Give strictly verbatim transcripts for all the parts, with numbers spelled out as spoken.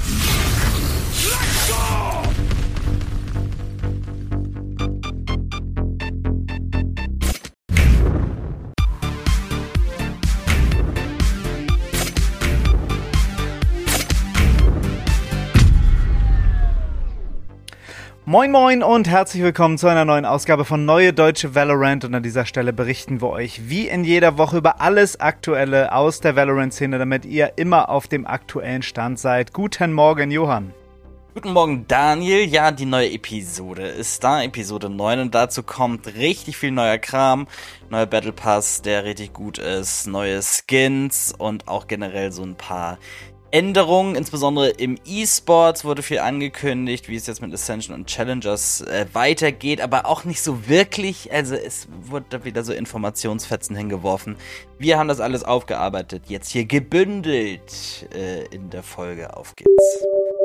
Moin moin und herzlich willkommen zu einer neuen Ausgabe von Neue Deutsche Valorant, und an dieser Stelle berichten wir euch wie in jeder Woche über alles Aktuelle aus der Valorant-Szene, damit ihr immer auf dem aktuellen Stand seid. Guten Morgen, Johann. Guten Morgen, Daniel. Ja, die neue Episode ist da, Episode neun, und dazu kommt richtig viel neuer Kram. Neuer Battle Pass, der richtig gut ist, neue Skins und auch generell so ein paar Änderungen, insbesondere im E-Sports wurde viel angekündigt, wie es jetzt mit Ascension und Challengers äh, weitergeht, aber auch nicht so wirklich, also es wurde da wieder so Informationsfetzen hingeworfen. Wir haben das alles aufgearbeitet, jetzt hier gebündelt äh, in der Folge. Auf geht's.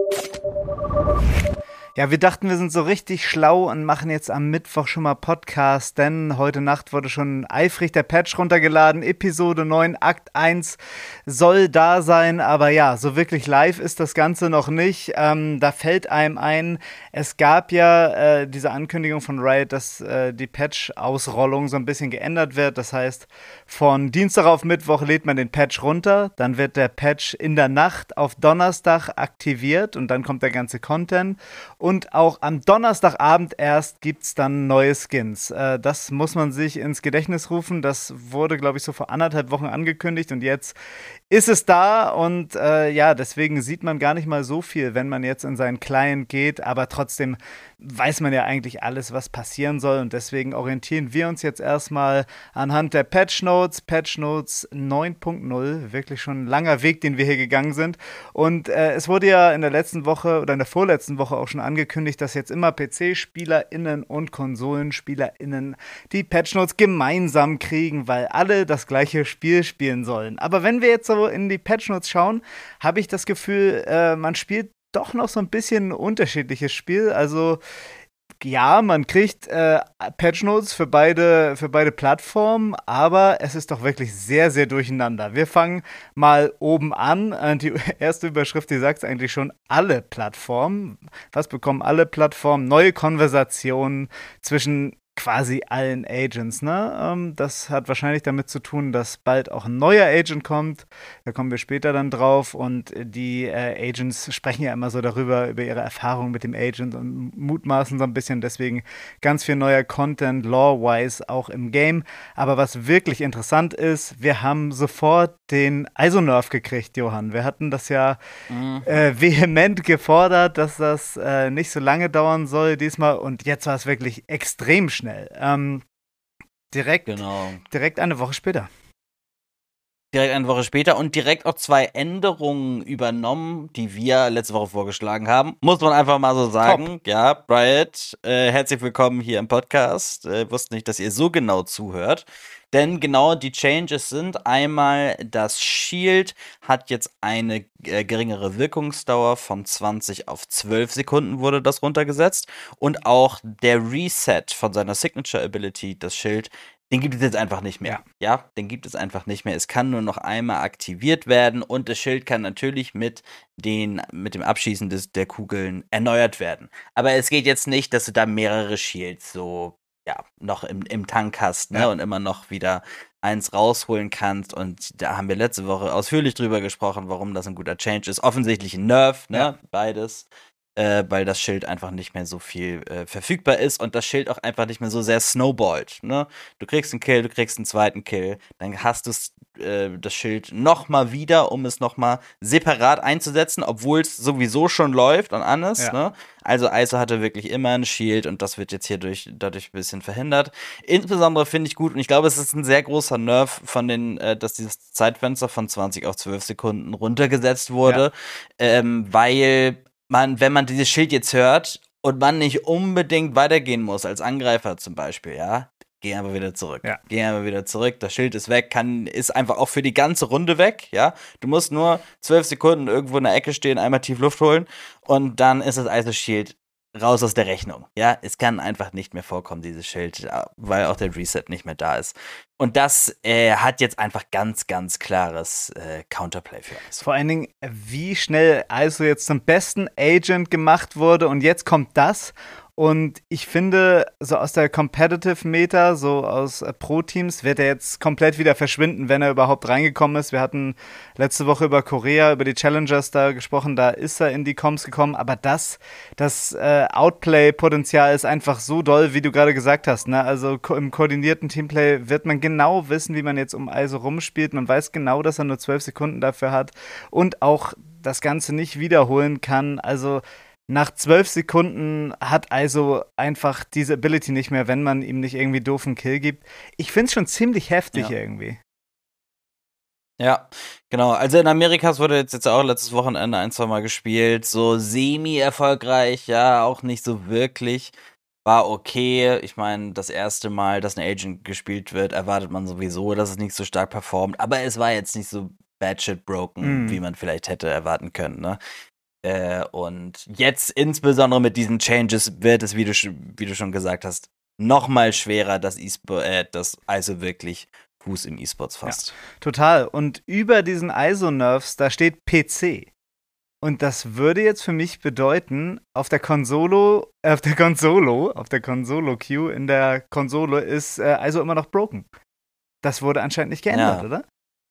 Ja, wir dachten, wir sind so richtig schlau und machen jetzt am Mittwoch schon mal Podcast, denn heute Nacht wurde schon eifrig der Patch runtergeladen. Episode neun, Akt eins soll da sein, aber ja, so wirklich live ist das Ganze noch nicht. Ähm, da fällt einem ein, es gab ja äh, diese Ankündigung von Riot, dass äh, die Patch-Ausrollung so ein bisschen geändert wird. Das heißt, von Dienstag auf Mittwoch lädt man den Patch runter, dann wird der Patch in der Nacht auf Donnerstag aktiviert und dann kommt der ganze Content. Und auch am Donnerstagabend erst gibt es dann neue Skins. Äh, das muss man sich ins Gedächtnis rufen. Das wurde, glaube ich, so vor anderthalb Wochen angekündigt und jetzt ist es da. Und äh, ja, deswegen sieht man gar nicht mal so viel, wenn man jetzt in seinen Client geht. Aber trotzdem weiß man ja eigentlich alles, was passieren soll. Und deswegen orientieren wir uns jetzt erstmal anhand der Patch Notes. Patch Notes neun Punkt null. Wirklich schon ein langer Weg, den wir hier gegangen sind. Und äh, es wurde ja in der letzten Woche oder in der vorletzten Woche auch schon angekündigt, dass jetzt immer P C-SpielerInnen und KonsolenspielerInnen die Patchnotes gemeinsam kriegen, weil alle das gleiche Spiel spielen sollen. Aber wenn wir jetzt so in die Patchnotes schauen, habe ich das Gefühl, äh, man spielt doch noch so ein bisschen ein unterschiedliches Spiel. Also ja, man kriegt äh, Patchnotes für beide, für beide Plattformen, aber es ist doch wirklich sehr, sehr durcheinander. Wir fangen mal oben an. Die erste Überschrift, die sagt es eigentlich schon, alle Plattformen. Was bekommen alle Plattformen? Neue Konversationen zwischen quasi allen Agents, ne? Ähm, das hat wahrscheinlich damit zu tun, dass bald auch ein neuer Agent kommt. Da kommen wir später dann drauf. Und die äh, Agents sprechen ja immer so darüber, über ihre Erfahrungen mit dem Agent und mutmaßen so ein bisschen. Deswegen ganz viel neuer Content, lore-wise, auch im Game. Aber was wirklich interessant ist, wir haben sofort den Isonerf gekriegt, Johann. Wir hatten das ja mhm. äh, vehement gefordert, dass das äh, nicht so lange dauern soll diesmal. Und jetzt war es wirklich extrem schnell. Ähm, direkt, genau. direkt eine Woche später. Direkt eine Woche später und direkt auch zwei Änderungen übernommen, die wir letzte Woche vorgeschlagen haben. Muss man einfach mal so sagen. Top. Ja, Riot, äh, herzlich willkommen hier im Podcast. Äh, wusste nicht, dass ihr so genau zuhört. Denn genau die Changes sind einmal, das Shield hat jetzt eine äh, geringere Wirkungsdauer, von zwanzig auf zwölf Sekunden wurde das runtergesetzt. Und auch der Reset von seiner Signature Ability, das Schild, den gibt es jetzt einfach nicht mehr. Ja. ja, den gibt es einfach nicht mehr. Es kann nur noch einmal aktiviert werden und das Schild kann natürlich mit, den, mit dem Abschießen des, der Kugeln erneuert werden. Aber es geht jetzt nicht, dass du da mehrere Shields so ja, noch im, im Tank hast, ne, ja. und immer noch wieder eins rausholen kannst. Und da haben wir letzte Woche ausführlich drüber gesprochen, warum das ein guter Change ist. Offensichtlich ein Nerf, ne, ja. beides. Äh, weil das Schild einfach nicht mehr so viel äh, verfügbar ist und das Schild auch einfach nicht mehr so sehr snowballt, ne? Du kriegst einen Kill, du kriegst einen zweiten Kill, dann hast du äh, das Schild nochmal wieder, um es nochmal separat einzusetzen, obwohl es sowieso schon läuft und alles, ja. ne? Also I S O hatte wirklich immer ein Shield und das wird jetzt hier durch, dadurch ein bisschen verhindert. Insbesondere finde ich gut und ich glaube, es ist ein sehr großer Nerv von den, äh, dass dieses Zeitfenster von zwanzig auf zwölf Sekunden runtergesetzt wurde, ja. ähm, weil man, wenn man dieses Schild jetzt hört und man nicht unbedingt weitergehen muss, als Angreifer zum Beispiel, ja, geh einfach wieder zurück. Ja. Geh einfach wieder zurück, das Schild ist weg, kann, ist einfach auch für die ganze Runde weg, ja. Du musst nur zwölf Sekunden irgendwo in der Ecke stehen, einmal tief Luft holen und dann ist das I S O-Shield raus aus der Rechnung. Ja, es kann einfach nicht mehr vorkommen, dieses Schild, weil auch der Reset nicht mehr da ist. Und das äh, hat jetzt einfach ganz, ganz klares äh, Counterplay für uns. Vor allen Dingen, wie schnell also jetzt zum besten Agent gemacht wurde und jetzt kommt das. Und ich finde, so aus der Competitive-Meta, so aus äh, Pro-Teams, wird er jetzt komplett wieder verschwinden, wenn er überhaupt reingekommen ist. Wir hatten letzte Woche über Korea, über die Challengers da gesprochen, da ist er in die Comms gekommen. Aber das, das äh, Outplay-Potenzial ist einfach so doll, wie du gerade gesagt hast. Ne? Also ko- im koordinierten Teamplay wird man genau wissen, wie man jetzt um I S O rumspielt. Man weiß genau, dass er nur zwölf Sekunden dafür hat und auch das Ganze nicht wiederholen kann. Also nach zwölf Sekunden hat also einfach diese Ability nicht mehr, wenn man ihm nicht irgendwie doofen Kill gibt. Ich finde es schon ziemlich heftig Ja. irgendwie. Ja, genau. Also in Amerika wurde jetzt, jetzt auch letztes Wochenende ein, zwei Mal gespielt. So semi-erfolgreich, ja, auch nicht so wirklich. War okay. Ich meine, das erste Mal, dass ein Agent gespielt wird, erwartet man sowieso, dass es nicht so stark performt. Aber es war jetzt nicht so bad shit broken, Mm. wie man vielleicht hätte erwarten können, ne? Äh, und jetzt insbesondere mit diesen Changes wird es, wie du, sch- wie du schon gesagt hast, noch mal schwerer, dass, E-Spo- äh, dass I S O wirklich Fuß im E-Sports fasst. Total. Und über diesen I S O-Nerfs, da steht P C. Und das würde jetzt für mich bedeuten, auf der Konsole, äh, auf der Konsolo, auf der Konsolo-Queue in der Konsole ist äh, I S O immer noch broken. Das wurde anscheinend nicht geändert, Ja. oder?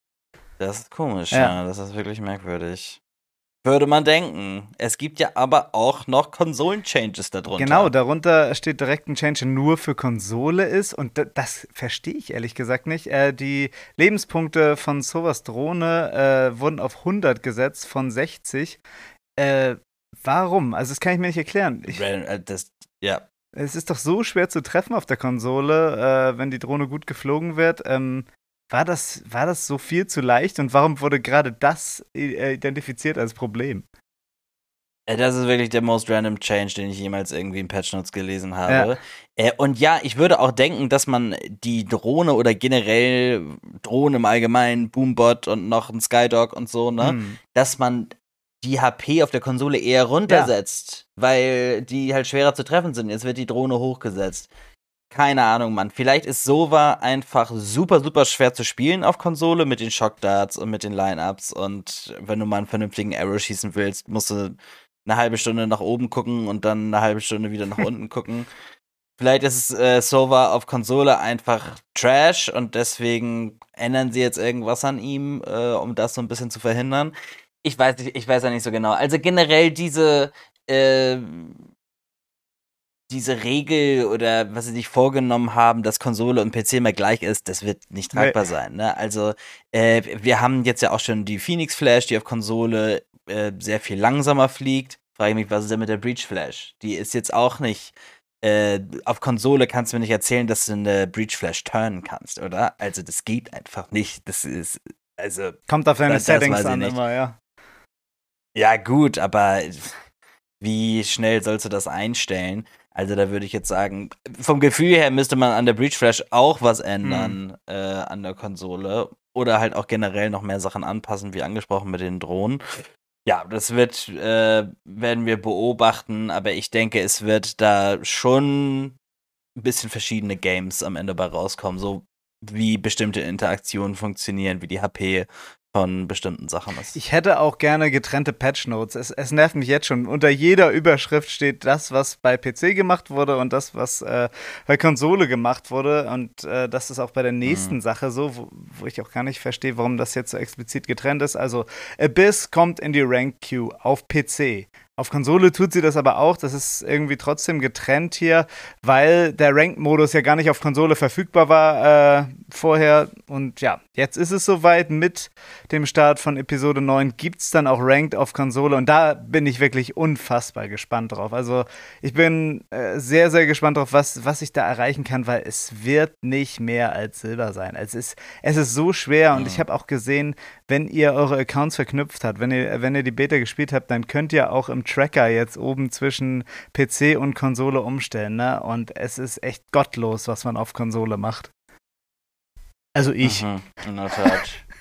Das ist komisch, Ja. ja. Das ist wirklich merkwürdig. Würde man denken. Es gibt ja aber auch noch Konsolen-Changes darunter. Genau, darunter steht direkt ein Change, der nur für Konsole ist. Und d- das verstehe ich ehrlich gesagt nicht. Äh, die Lebenspunkte von Sovas Drohne äh, wurden auf hundert gesetzt von sechzig. Äh, warum? Also das kann ich mir nicht erklären. Ich, Ran- äh, Das, ja. es ist doch so schwer zu treffen auf der Konsole, äh, wenn die Drohne gut geflogen wird. Ähm, war das, war das so viel zu leicht? Und warum wurde gerade das äh, identifiziert als Problem? Äh, Das ist wirklich der most random Change, den ich jemals irgendwie in Patch Notes gelesen habe. Ja. Äh, und ja, ich würde auch denken, dass man die Drohne oder generell Drohnen im Allgemeinen, Boombot und noch ein Skydog und so, ne, Hm. dass man die H P auf der Konsole eher runtersetzt, weil die halt schwerer zu treffen sind. Jetzt wird die Drohne hochgesetzt. Keine Ahnung, Mann. Vielleicht ist Sova einfach super, super schwer zu spielen auf Konsole mit den Shockdarts und mit den Line-Ups. Und wenn du mal einen vernünftigen Arrow schießen willst, musst du eine halbe Stunde nach oben gucken und dann eine halbe Stunde wieder nach unten gucken. Vielleicht ist äh, Sova auf Konsole einfach Trash und deswegen ändern sie jetzt irgendwas an ihm, äh, um das so ein bisschen zu verhindern. Ich weiß nicht, ich weiß ja nicht so genau. Also generell diese äh, diese Regel oder was sie sich vorgenommen haben, dass Konsole und P C mal gleich ist, das wird nicht tragbar Nee. sein. Ne? Also äh, wir haben jetzt ja auch schon die Phoenix Flash, die auf Konsole äh, sehr viel langsamer fliegt. Frage ich mich, was ist denn mit der Breach Flash? Die ist jetzt auch nicht äh, auf Konsole kannst du mir nicht erzählen, dass du eine Breach Flash turnen kannst, oder? Also das geht einfach nicht. Das ist also Kommt auf deine Das- das Settings weiß ich an nicht. immer, ja. ja gut, aber wie schnell sollst du das einstellen? Also da würde ich jetzt sagen, vom Gefühl her müsste man an der Breach Flash auch was ändern äh, an der Konsole oder halt auch generell noch mehr Sachen anpassen, wie angesprochen mit den Drohnen. Ja, das wird äh, werden wir beobachten, aber ich denke, es wird da schon ein bisschen verschiedene Games am Ende bei rauskommen, so wie bestimmte Interaktionen funktionieren, wie die H P von bestimmten Sachen ist. Ich hätte auch gerne getrennte Patchnotes. Es, es nervt mich jetzt schon. Unter jeder Überschrift steht das, was bei P C gemacht wurde und das, was äh, bei Konsole gemacht wurde. Und äh, das ist auch bei der nächsten Mhm. Sache so, wo, wo ich auch gar nicht verstehe, warum das jetzt so explizit getrennt ist. Also Abyss kommt in die Rank Queue auf P C. Auf Konsole tut sie das aber auch. Das ist irgendwie trotzdem getrennt hier, weil der Ranked-Modus ja gar nicht auf Konsole verfügbar war äh, vorher. Und ja, jetzt ist es soweit. Mit dem Start von Episode neun gibt es dann auch Ranked auf Konsole. Und da bin ich wirklich unfassbar gespannt drauf. Also ich bin äh, sehr, sehr gespannt drauf, was, was ich da erreichen kann, weil es wird nicht mehr als Silber sein. Es ist, es ist so schwer. Und Mhm. ich habe auch gesehen, wenn ihr eure Accounts verknüpft habt, wenn ihr, wenn ihr die Beta gespielt habt, dann könnt ihr auch im Tracker jetzt oben zwischen P C und Konsole umstellen, ne? Und es ist echt gottlos, was man auf Konsole macht. Also ich. Mhm, in der Tat.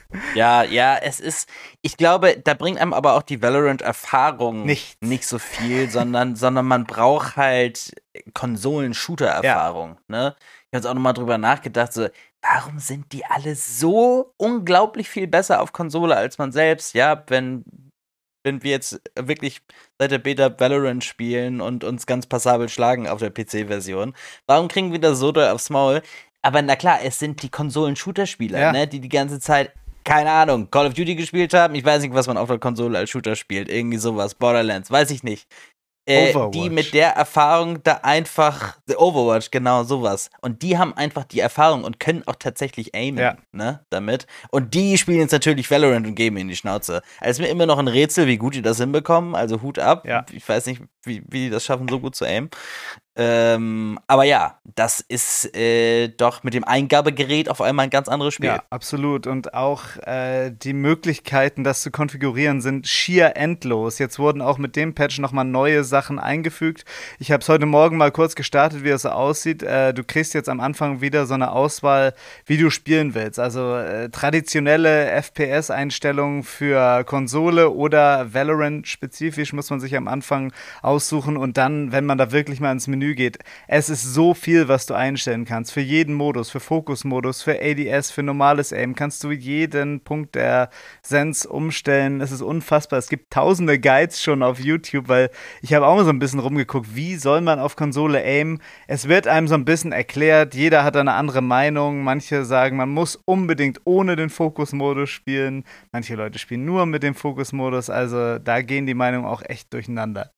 Ja, ja, es ist, ich glaube, da bringt einem aber auch die Valorant-Erfahrung Nichts. nicht so viel, sondern, sondern man braucht halt Konsolen-Shooter-Erfahrung, ne? Ich habe jetzt auch nochmal drüber nachgedacht, so, warum sind die alle so unglaublich viel besser auf Konsole als man selbst? Ja, wenn, wenn wir jetzt wirklich seit der Beta Valorant spielen und uns ganz passabel schlagen auf der P C-Version, warum kriegen wir das so doll aufs Maul? Aber na klar, es sind die Konsolen-Shooter-Spieler, Ja. ne, die die ganze Zeit, keine Ahnung, Call of Duty gespielt haben. Ich weiß nicht, was man auf der Konsole als Shooter spielt. Irgendwie sowas, Borderlands, weiß ich nicht. Äh, die Overwatch. mit der Erfahrung da einfach, The Overwatch, genau sowas. Und die haben einfach die Erfahrung und können auch tatsächlich aimen, Ja. ne, damit. Und die spielen jetzt natürlich Valorant und geben in die Schnauze. Also ist mir immer noch ein Rätsel, wie gut die das hinbekommen. Also Hut ab. Ja. Ich weiß nicht, wie, wie die das schaffen, so gut zu aimen. Ähm, aber ja, das ist äh, doch mit dem Eingabegerät auf einmal ein ganz anderes Spiel. Ja, absolut. Und auch äh, die Möglichkeiten, das zu konfigurieren, sind schier endlos. Jetzt wurden auch mit dem Patch nochmal neue Sachen eingefügt. Ich habe es heute Morgen mal kurz gestartet, wie es so aussieht. Äh, du kriegst jetzt am Anfang wieder so eine Auswahl, wie du spielen willst. Also äh, traditionelle F P S-Einstellungen für Konsole oder Valorant-spezifisch muss man sich am Anfang aussuchen. Und dann, wenn man da wirklich mal ins Menü geht, es ist so viel, was du einstellen kannst. Für jeden Modus, für Fokus-Modus, für A D S, für normales Aim kannst du jeden Punkt der Sense umstellen. Es ist unfassbar. Es gibt tausende Guides schon auf YouTube, weil ich habe auch mal so ein bisschen rumgeguckt, wie soll man auf Konsole aimen. Es wird einem so ein bisschen erklärt, jeder hat eine andere Meinung. Manche sagen, man muss unbedingt ohne den Fokus-Modus spielen. Manche Leute spielen nur mit dem Fokus-Modus. Also da gehen die Meinungen auch echt durcheinander.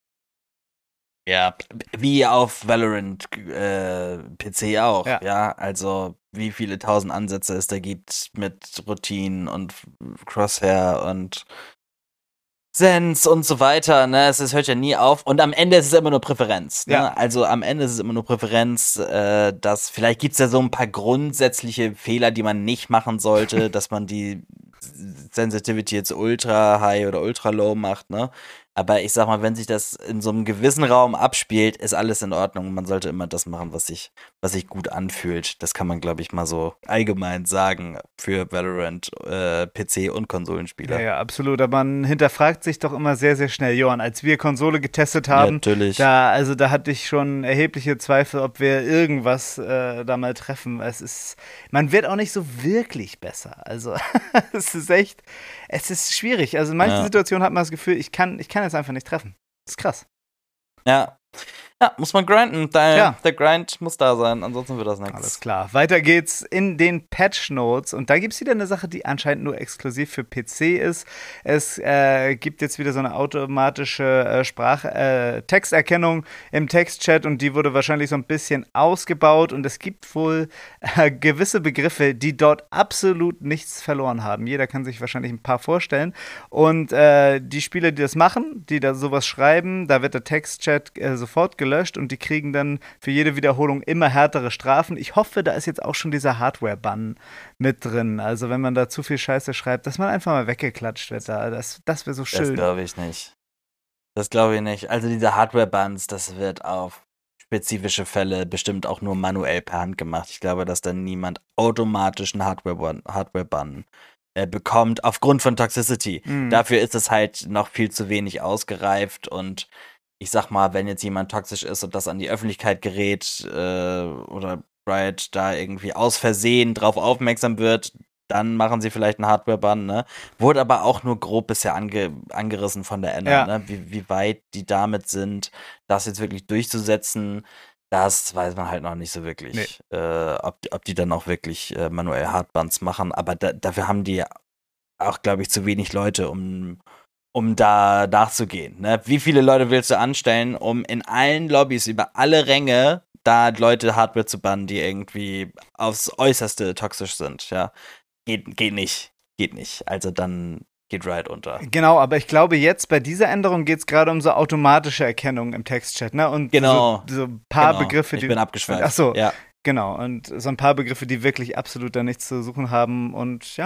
Ja, wie auf Valorant äh, P C auch, Ja. ja. Also wie viele tausend Ansätze es da gibt mit Routinen und Crosshair und Sense und so weiter, ne, es, es hört ja nie auf und am Ende ist es immer nur Präferenz, ne? Ja. Also am Ende ist es immer nur Präferenz, äh, dass vielleicht gibt's ja so ein paar grundsätzliche Fehler, die man nicht machen sollte, dass man die Sensitivity jetzt ultra high oder ultra low macht, ne? Aber ich sag mal, wenn sich das in so einem gewissen Raum abspielt, ist alles in Ordnung. Man sollte immer das machen, was sich, was sich gut anfühlt. Das kann man, glaube ich, mal so allgemein sagen für Valorant, äh, P C- und Konsolenspieler. Ja, ja, absolut. Aber man hinterfragt sich doch immer sehr, sehr schnell. Johann, als wir Konsole getestet Ja, haben, natürlich. da, also da hatte ich schon erhebliche Zweifel, ob wir irgendwas äh, da mal treffen. Es ist, man wird auch nicht so wirklich besser. Also es ist echt, es ist schwierig. Also in manchen Ja. Situationen hat man das Gefühl, ich kann, ich kann jetzt einfach nicht treffen. Das ist krass. Ja. Ja, muss man grinden. Der, Ja. der Grind muss da sein, ansonsten wird das nichts. Alles klar. Weiter geht's in den Patch Notes. Und da gibt es wieder eine Sache, die anscheinend nur exklusiv für P C ist. Es äh, gibt jetzt wieder so eine automatische äh, Sprach äh, Texterkennung im Textchat und die wurde wahrscheinlich so ein bisschen ausgebaut. Und es gibt wohl äh, gewisse Begriffe, die dort absolut nichts verloren haben. Jeder kann sich wahrscheinlich ein paar vorstellen. Und äh, die Spieler, die das machen, die da sowas schreiben, da wird der Textchat äh, sofort gelöscht. Und die kriegen dann für jede Wiederholung immer härtere Strafen. Ich hoffe, da ist jetzt auch schon dieser Hardware-Bann mit drin. Also wenn man da zu viel Scheiße schreibt, dass man einfach mal weggeklatscht wird. Da. Das, das wäre so Das schön. glaube ich nicht. Das glaube ich nicht. Also diese Hardware-Buns, das wird auf spezifische Fälle bestimmt auch nur manuell per Hand gemacht. Ich glaube, dass dann niemand automatisch einen Hardware-Bun Hardware äh, bekommt aufgrund von Toxicity. Mhm. Dafür ist es halt noch viel zu wenig ausgereift und ich sag mal, wenn jetzt jemand toxisch ist und das an die Öffentlichkeit gerät äh, oder Riot da irgendwie aus Versehen drauf aufmerksam wird, dann machen sie vielleicht einen Hardware-Ban, ne? Wurde aber auch nur grob bisher ange angerissen von der N R, Ja. ne? Wie, wie weit die damit sind, das jetzt wirklich durchzusetzen, das weiß man halt noch nicht so wirklich. Nee. Äh, ob, ob die dann auch wirklich äh, manuell Hardbans machen, aber da, dafür haben die auch, glaube ich, zu wenig Leute, um um da nachzugehen. Ne? Wie viele Leute willst du anstellen, um in allen Lobbys über alle Ränge da Leute Hardware zu bannen, die irgendwie aufs Äußerste toxisch sind? Ja, geht, geht nicht. Geht nicht. Also dann geht Riot unter. Genau, aber ich glaube jetzt bei dieser Änderung geht es gerade um so automatische Erkennung im Textchat, ne? Und Genau. so, so ein paar genau. Begriffe, die. Ich bin abgeschweift. Ach so, ja. genau. Und so ein paar Begriffe, die wirklich absolut da nichts zu suchen haben. Und ja,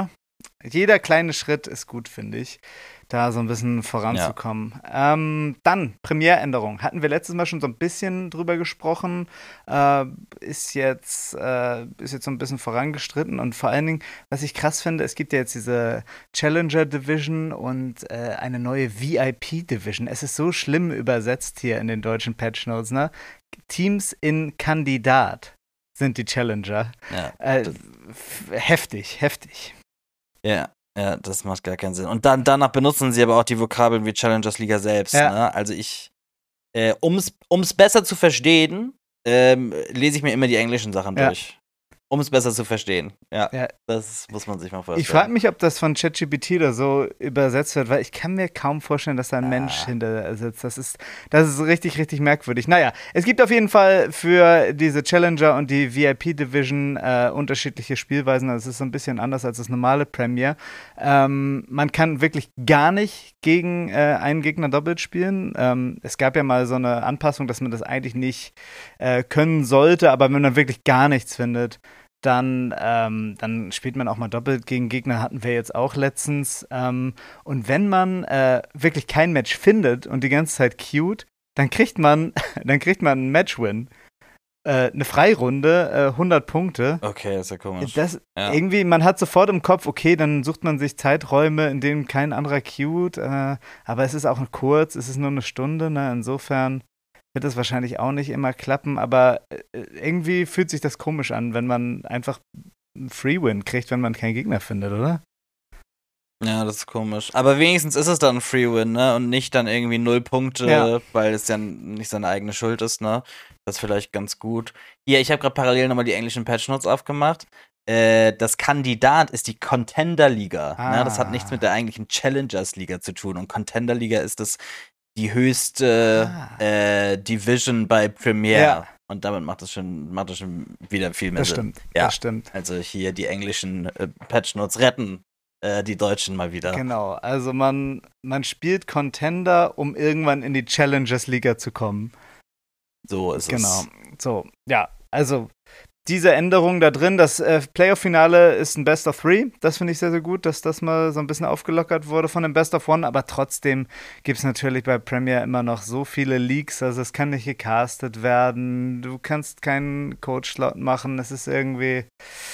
Jeder kleine Schritt ist gut, finde ich, da so ein bisschen voranzukommen. Ja. Ähm, dann, Premieränderung. Hatten wir letztes Mal schon so ein bisschen drüber gesprochen. Äh, ist, jetzt, äh, ist jetzt so ein bisschen vorangestritten. Und vor allen Dingen, was ich krass finde, es gibt ja jetzt diese Challenger Division und äh, eine neue V I P Division. Es ist so schlimm übersetzt hier in den deutschen Patch Notes, ne? Teams in Kandidat sind die Challenger. Ja, äh, heftig, heftig. Ja, ja, das macht gar keinen Sinn. Und dann danach benutzen sie aber auch die Vokabeln wie Challengers Liga selbst. Ja. Ne? Also ich, äh, um's, um's besser zu verstehen, ähm, lese ich mir immer die englischen Sachen ja. durch. Um es besser zu verstehen. Ja, ja, das muss man sich mal vorstellen. Ich frage mich, ob das von ChatGPT oder so übersetzt wird, weil ich kann mir kaum vorstellen, dass da ein ah. Mensch hinter sitzt. Das ist, das ist richtig, richtig merkwürdig. Naja, es gibt auf jeden Fall für diese Challenger und die V I P Division äh, unterschiedliche Spielweisen. Das ist so ein bisschen anders als das normale Premier. Ähm, man kann wirklich gar nicht gegen äh, einen Gegner doppelt spielen. Ähm, es gab ja mal so eine Anpassung, dass man das eigentlich nicht äh, können sollte, aber wenn man wirklich gar nichts findet, Dann, ähm, dann spielt man auch mal doppelt gegen Gegner, hatten wir jetzt auch letztens. Ähm, und wenn man äh, wirklich kein Match findet und die ganze Zeit queued, dann kriegt man, dann kriegt man einen Match-Win. Äh, eine Freirunde, äh, hundert Punkte. Okay, ist ja komisch. Das, ja. Irgendwie, man hat sofort im Kopf, okay, dann sucht man sich Zeiträume, in denen kein anderer queued. Äh, aber es ist auch kurz, es ist nur eine Stunde, ne? Insofern wird das wahrscheinlich auch nicht immer klappen, aber irgendwie fühlt sich das komisch an, wenn man einfach einen Free-Win kriegt, wenn man keinen Gegner findet, oder? Ja, das ist komisch. Aber wenigstens ist es dann ein Free-Win, ne? Und nicht dann irgendwie null Punkte, ja. weil es ja nicht seine eigene Schuld ist, ne? Das ist vielleicht ganz gut. Hier, ich habe gerade parallel nochmal die englischen Patchnotes aufgemacht. Äh, das Kandidat ist die Contender-Liga. Ah. Ne? Das hat nichts mit der eigentlichen Challengers-Liga zu tun. Und Contender-Liga ist das die höchste ah. äh, Division bei Premier. Ja. Und damit macht es schon, macht das schon wieder viel mehr das Sinn. Stimmt, ja. Das stimmt. Also hier die englischen äh, Patchnotes retten äh, die Deutschen mal wieder. Genau, also man, man spielt Contender, um irgendwann in die Challengers-Liga zu kommen. So ist genau. es. Genau, so, ja, also diese Änderung da drin, das äh, Playoff-Finale ist ein Best of Three. Das finde ich sehr, sehr gut, dass das mal so ein bisschen aufgelockert wurde von dem Best of One. Aber trotzdem gibt es natürlich bei Premier immer noch so viele Leaks. Also es kann nicht gecastet werden. Du kannst keinen Coach-Slot machen. Es ist irgendwie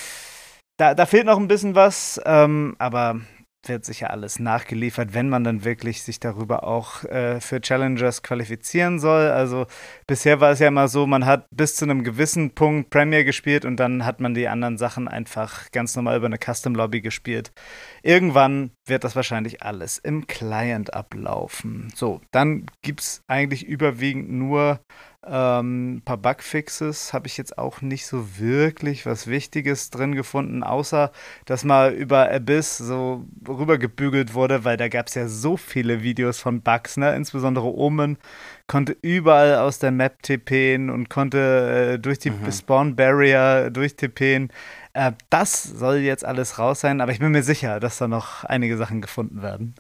da, da fehlt noch ein bisschen was. Ähm, aber wird sicher alles nachgeliefert, wenn man dann wirklich sich darüber auch äh, für Challengers qualifizieren soll. Also bisher war es ja immer so, man hat bis zu einem gewissen Punkt Premier gespielt und dann hat man die anderen Sachen einfach ganz normal über eine Custom-Lobby gespielt. Irgendwann wird das wahrscheinlich alles im Client ablaufen. So, dann gibt es eigentlich überwiegend nur Ähm, ein paar Bugfixes, habe ich jetzt auch nicht so wirklich was Wichtiges drin gefunden, außer dass mal über Abyss so rübergebügelt wurde, weil da gab es ja so viele Videos von Bugs, ne? Insbesondere Omen konnte überall aus der Map TPen und konnte äh, durch die mhm. Spawn Barrier durchtippen. Äh, das soll jetzt alles raus sein, aber ich bin mir sicher, dass da noch einige Sachen gefunden werden.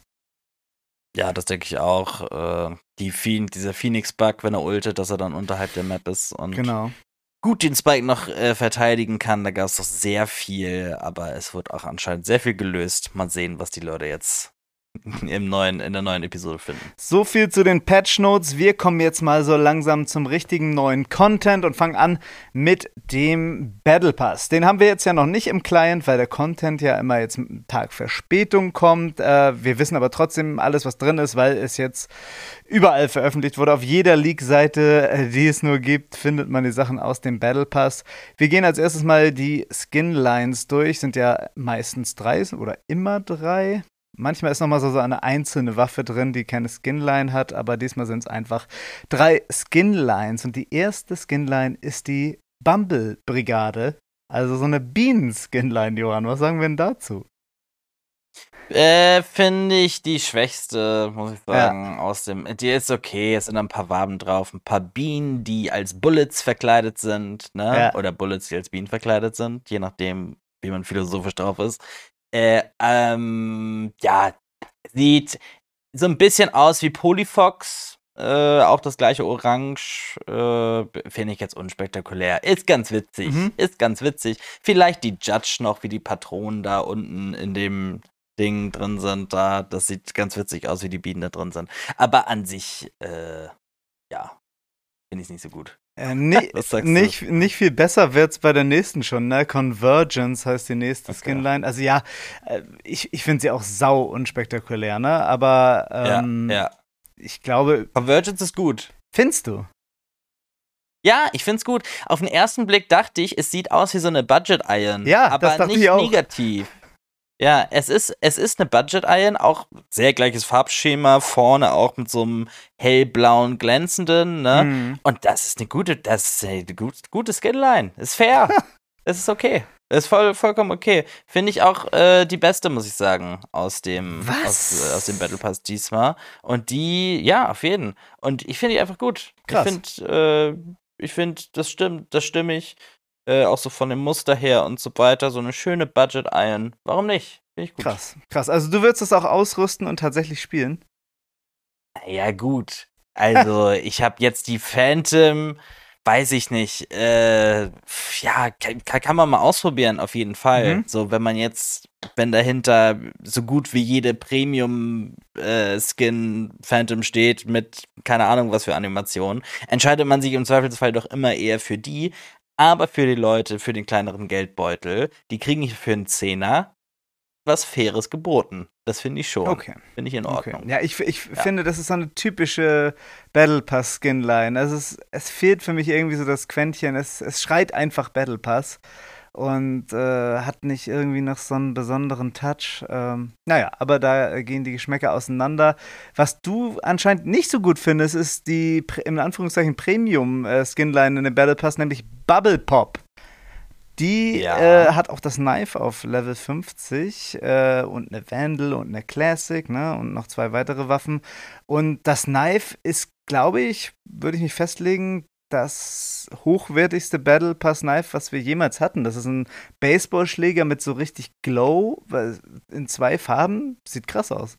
Ja, das denke ich auch. Äh, die Phoen- dieser Phoenix-Bug, wenn er ultet, dass er dann unterhalb der Map ist und genau. gut den Spike noch äh, verteidigen kann. Da gab es doch sehr viel, aber es wird auch anscheinend sehr viel gelöst. Mal sehen, was die Leute jetzt im neuen, in der neuen Episode finden. So viel zu den Patch Notes. Wir kommen jetzt mal so langsam zum richtigen neuen Content und fangen an mit dem Battle Pass. Den haben wir jetzt ja noch nicht im Client, weil der Content ja immer jetzt mit einem Tag Verspätung kommt. Äh, wir wissen aber trotzdem alles, was drin ist, weil es jetzt überall veröffentlicht wurde. Auf jeder Leak-Seite, äh, die es nur gibt, findet man die Sachen aus dem Battle Pass. Wir gehen als erstes mal die Skin-Lines durch. Sind ja meistens drei oder immer drei. Manchmal ist noch mal so, so eine einzelne Waffe drin, die keine Skinline hat, aber diesmal sind es einfach drei Skinlines. Und die erste Skinline ist die Bumble-Brigade, also so eine Bienen-Skinline, Johann. Was sagen wir denn dazu? Äh, finde ich die schwächste, muss ich sagen, ja. aus dem. Die ist okay, es sind ein paar Waben drauf, ein paar Bienen, die als Bullets verkleidet sind, ne? Ja. Oder Bullets, die als Bienen verkleidet sind, je nachdem, wie man philosophisch drauf ist. Äh, ähm, ja, sieht so ein bisschen aus wie Polyfox, Äh, auch das gleiche Orange äh, finde ich jetzt unspektakulär. Ist ganz witzig. Mhm. Ist ganz witzig. Vielleicht die Judge noch, wie die Patronen da unten in dem Ding drin sind. Da, das sieht ganz witzig aus, wie die Bienen da drin sind. Aber an sich, äh, ja, finde ich es nicht so gut. Äh, ni- Was sagst nicht, du? nicht viel besser wird's bei der nächsten schon, ne? Convergence heißt die nächste Okay. Skinline. Also ja, äh, ich, ich finde sie auch sau unspektakulär, ne? Aber ähm, ja, ja. ich glaube, Convergence ist gut. findest du? Ja, ich find's gut. Auf den ersten Blick dachte ich, es sieht aus wie so eine Budget-Iron. Ja, aber das dachte nicht ich auch. negativ. Ja, es ist, es ist eine Budget-Iron, auch sehr gleiches Farbschema, vorne auch mit so einem hellblauen, glänzenden, ne? Mhm. Und das ist eine gute, das ist eine gute, gute Skinline. Ist fair. Es ist okay. Ist voll, vollkommen okay. Finde ich auch äh, die beste, muss ich sagen, aus dem, Was? aus, äh, aus dem Battle Pass diesmal. Und die, ja, auf jeden. Und ich finde die einfach gut. Krass. Ich finde, äh, ich finde, das stimmt, das stimmig. Äh, auch so von dem Muster her und so weiter. So eine schöne Budget-Iron. Warum nicht? Finde ich gut. Krass, krass. Also du würdest es auch ausrüsten und tatsächlich spielen? Ja, gut. Also, ich habe jetzt die Phantom, weiß ich nicht. Äh, ja, kann, kann man mal ausprobieren, auf jeden Fall. Mhm. So, wenn man jetzt, wenn dahinter so gut wie jede Premium-Skin Phantom steht, mit keine Ahnung was für Animationen, entscheidet man sich im Zweifelsfall doch immer eher für die. Aber für die Leute, für den kleineren Geldbeutel, die kriegen nicht für einen Zehner was Faires geboten. Das finde ich schon. Okay. Finde ich in Okay. Ordnung. Ja, ich, ich Ja. finde, das ist so eine typische Battle Pass Skinline. Also es, es fehlt für mich irgendwie so das Quäntchen. Es, es schreit einfach Battle Pass und äh, hat nicht irgendwie noch so einen besonderen Touch. Ähm, naja, aber da äh, gehen die Geschmäcker auseinander. Was du anscheinend nicht so gut findest, ist die Pr- in Anführungszeichen Premium äh, Skinline in dem Battle Pass, nämlich Bubble Pop. Die Ja. äh, hat auch das Knife auf Level fünfzig äh, und eine Vandal und eine Classic, ne? Und noch zwei weitere Waffen. Und das Knife ist, glaube ich, würde ich mich festlegen, das hochwertigste Battle Pass Knife, was wir jemals hatten. Das ist ein Baseballschläger mit so richtig Glow weil- in zwei Farben. Sieht krass aus.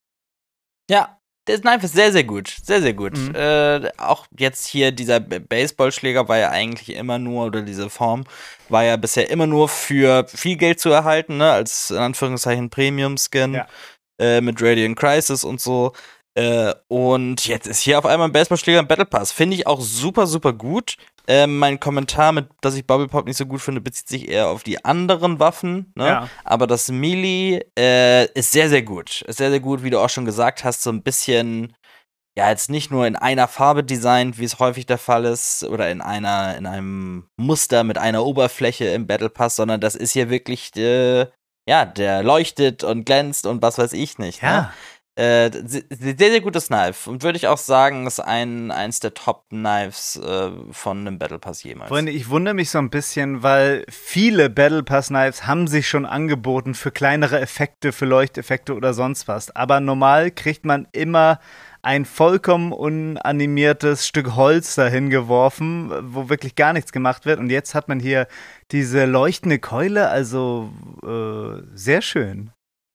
Ja, der Knife ist sehr, sehr gut. Sehr, sehr gut. Mhm. Äh, auch jetzt hier dieser B- Baseballschläger war ja eigentlich immer nur, oder diese Form, war ja bisher immer nur für viel Geld zu erhalten, ne? Als in Anführungszeichen Premium-Skin Ja. äh, mit Radiant Crisis und so. Äh, und jetzt ist hier auf einmal ein Baseballschläger im Battle Pass. Finde ich auch super, super gut. Äh, mein Kommentar mit, dass ich Bubble Pop nicht so gut finde, bezieht sich eher auf die anderen Waffen, ne? Ja. Aber das Melee äh, ist sehr, sehr gut. Ist sehr, sehr gut, wie du auch schon gesagt hast, so ein bisschen, ja, jetzt nicht nur in einer Farbe designt, wie es häufig der Fall ist, oder in einer, in einem Muster mit einer Oberfläche im Battle Pass, sondern das ist hier wirklich, äh, ja, der leuchtet und glänzt und was weiß ich nicht, ne? Ja. Äh, se- sehr, sehr gutes Knife. Und würde ich auch sagen, ist ein, eins der Top-Knives äh, von einem Battle Pass jemals. Freunde, ich wundere mich so ein bisschen, weil viele Battle Pass Knives haben sich schon angeboten für kleinere Effekte, für Leuchteffekte oder sonst was. Aber normal kriegt man immer ein vollkommen unanimiertes Stück Holz dahin geworfen, wo wirklich gar nichts gemacht wird. Und jetzt hat man hier diese leuchtende Keule, also äh, sehr schön.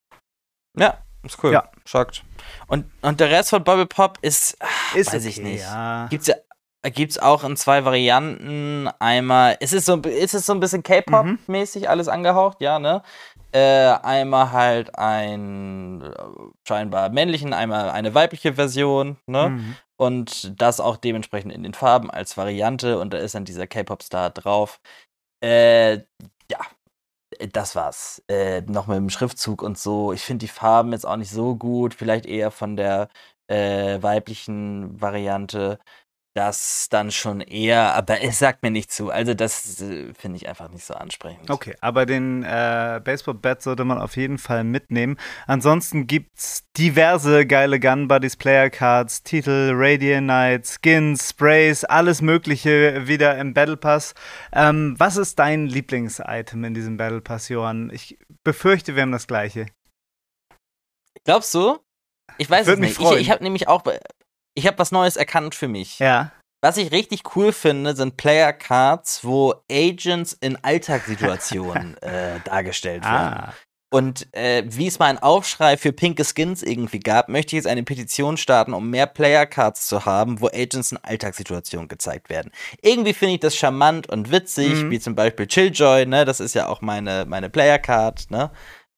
Ja, ist cool. Ja. Schockt. Und, und der Rest von Bubble Pop ist, ah, Ist weiß okay, ich nicht. ja. Gibt's ja Gibt's auch in zwei Varianten. Einmal, ist es so, ist es so ein bisschen K-Pop-mäßig alles angehaucht, ja, ne? Äh, einmal halt ein äh, scheinbar männlichen, einmal eine weibliche Version, ne? Mhm. Und das auch dementsprechend in den Farben als Variante und da ist dann dieser K-Pop-Star drauf. Äh, ja, das war's. Äh, noch mit dem Schriftzug und so. Ich finde die Farben jetzt auch nicht so gut. Vielleicht eher von der äh, weiblichen Variante. Das dann schon eher, aber es sagt mir nicht zu. Also das äh, finde ich einfach nicht so ansprechend. Okay, aber den äh, Baseball-Bat sollte man auf jeden Fall mitnehmen. Ansonsten gibt's diverse geile Gun Buddies, Player Cards, Titel, Radiant Knight, Skins, Sprays, alles Mögliche wieder im Battle Pass. Ähm, was ist dein Lieblings-Item in diesem Battle Pass, Johann? Ich befürchte, wir haben das gleiche. Glaubst du? Ich weiß Würd es mich nicht. freuen. Ich, ich habe nämlich auch, ich habe was Neues erkannt für mich. Ja. Was ich richtig cool finde, sind Player Cards, wo Agents in Alltagssituationen äh, dargestellt werden. Ah. Und äh, wie es mal einen Aufschrei für pinke Skins irgendwie gab, möchte ich jetzt eine Petition starten, um mehr Player-Cards zu haben, wo Agents in Alltagssituationen gezeigt werden. Irgendwie finde ich das charmant und witzig, Mhm. wie zum Beispiel Chilljoy, ne, das ist ja auch meine, meine Player-Card, ne,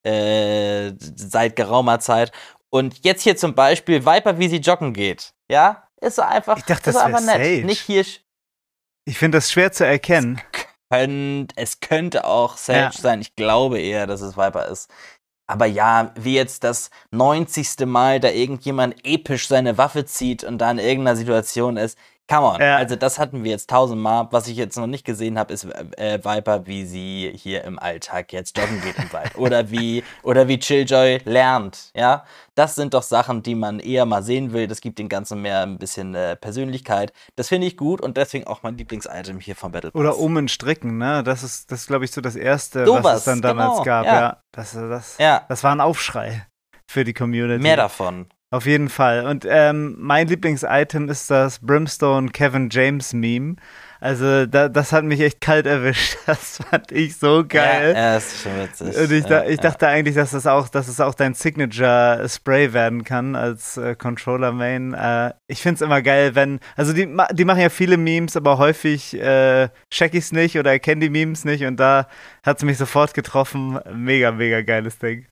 äh, seit geraumer Zeit. Und jetzt hier zum Beispiel Viper, wie sie joggen geht, ja, ist so einfach, Ich dachte, ist so das wäre einfach nett. Sage. Nicht hier. Ich finde das schwer zu erkennen. Könnt, es könnte auch Sage Ja. sein. Ich glaube eher, dass es Viper ist. Aber ja, wie jetzt das neunzigste Mal da irgendjemand episch seine Waffe zieht und da in irgendeiner Situation ist. Come on. Ja. Also das hatten wir jetzt tausendmal. Was ich jetzt noch nicht gesehen habe, ist äh, Viper, wie sie hier im Alltag jetzt joggen geht im Wald. Oder wie, oder wie Chilljoy lernt. Ja, das sind doch Sachen, die man eher mal sehen will. Das gibt dem Ganzen mehr ein bisschen äh, Persönlichkeit. Das finde ich gut und deswegen auch mein Lieblingsitem hier vom Battle Pass. Oder Omen stricken, ne? Das ist, das ist, glaube ich, so das Erste, So was, was, es dann damals genau, gab. ja. Ja, das, das, Ja. das war ein Aufschrei für die Community. Mehr davon. Auf jeden Fall. Und ähm, mein Lieblingsitem ist das Brimstone Kevin James Meme. Also da, das hat mich echt kalt erwischt. Das fand ich so geil. Ja, ja, ist schon witzig. Und ich, ja, da, ich ja. dachte eigentlich, dass das auch, dass es auch dein Signature-Spray werden kann als äh, Controller-Main. Äh, ich finde es immer geil, wenn, also die, die machen ja viele Memes, aber häufig äh, check ich es nicht oder erkenne die Memes nicht und da hat es mich sofort getroffen. Mega, mega geiles Ding.